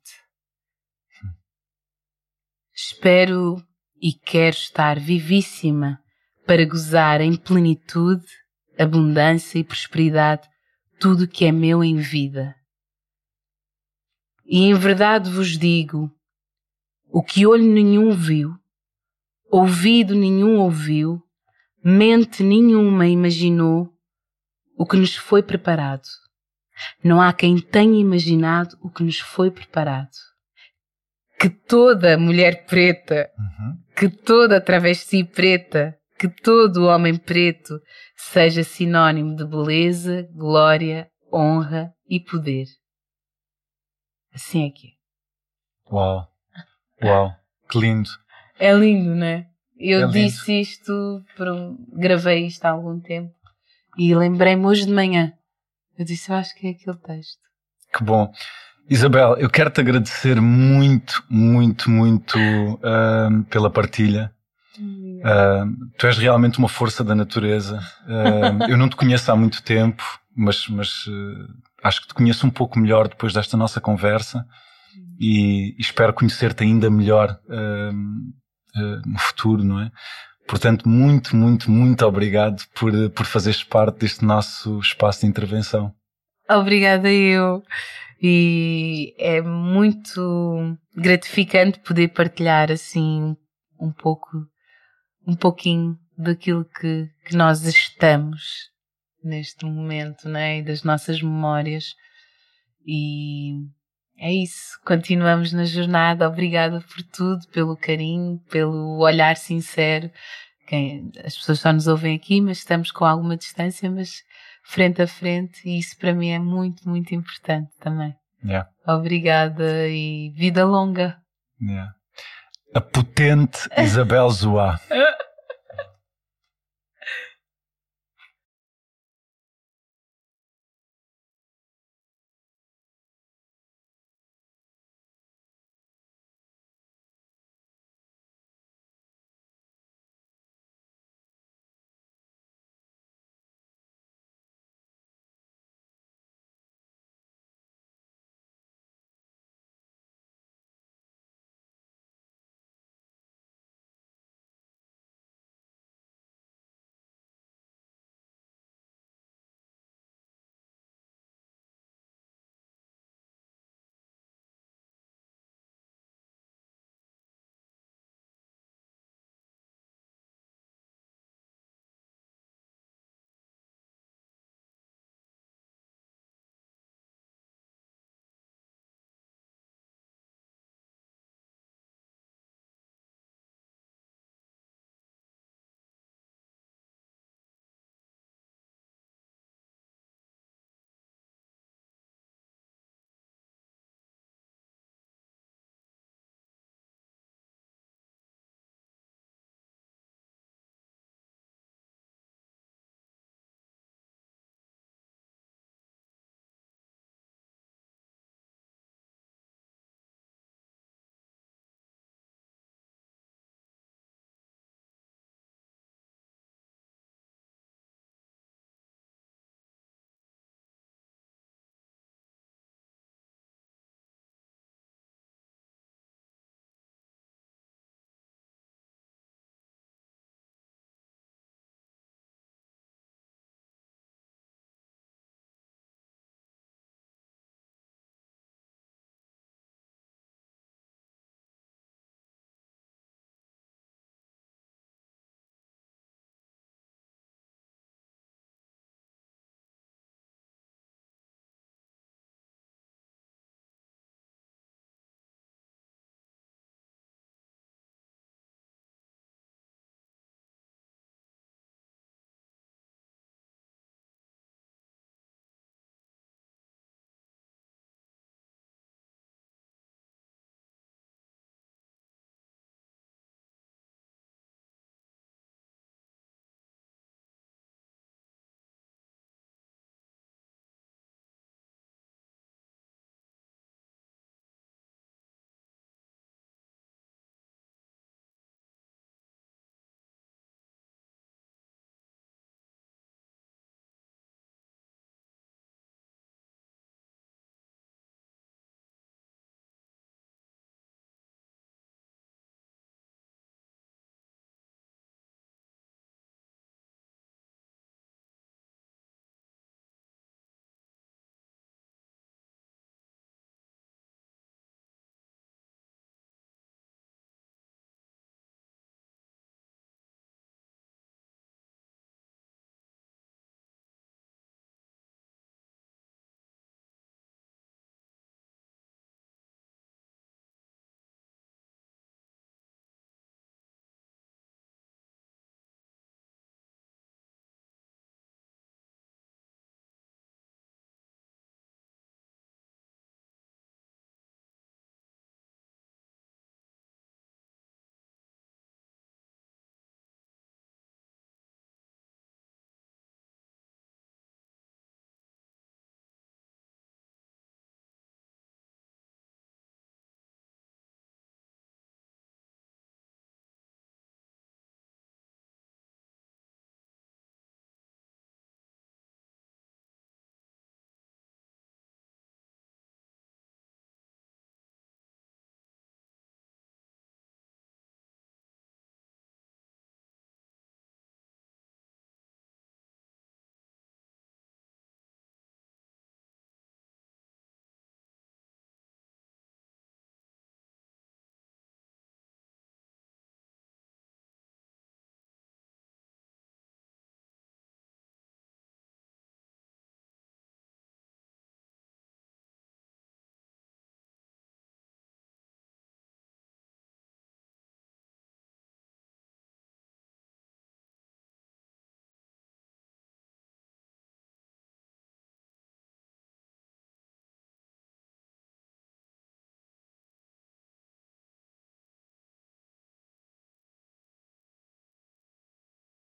Espero e quero estar vivíssima para gozar em plenitude, abundância e prosperidade tudo que é meu em vida. E em verdade vos digo, o que olho nenhum viu, ouvido nenhum ouviu, mente nenhuma imaginou o que nos foi preparado. Não há quem tenha imaginado o que nos foi preparado. Que toda mulher preta, que toda travesti preta, que todo homem preto seja sinónimo de beleza, glória, honra e poder. Assim é que é. Uau, uau, que lindo. É lindo, não é? Eu É disse isto, gravei isto há algum tempo e lembrei-me hoje de manhã. Eu disse, eu acho que é aquele texto. Que bom. Isabel, eu quero-te agradecer muito, muito, muito pela partilha. Tu és realmente uma força da natureza. Eu não te conheço há muito tempo, mas acho que te conheço um pouco melhor depois desta nossa conversa e espero conhecer-te ainda melhor no futuro, não é? Portanto, muito, muito, muito obrigado por fazeres parte deste nosso espaço de intervenção. Obrigada eu. E é muito gratificante poder partilhar assim um pouquinho daquilo que nós estamos neste momento, né? E das nossas memórias. E é isso. Continuamos na jornada. Obrigada por tudo, pelo carinho, pelo olhar sincero. As pessoas só nos ouvem aqui, mas estamos com alguma distância, mas frente a frente, e isso para mim é muito, muito importante também. Yeah. Obrigada e vida longa. Yeah. A potente Isabel Zoá.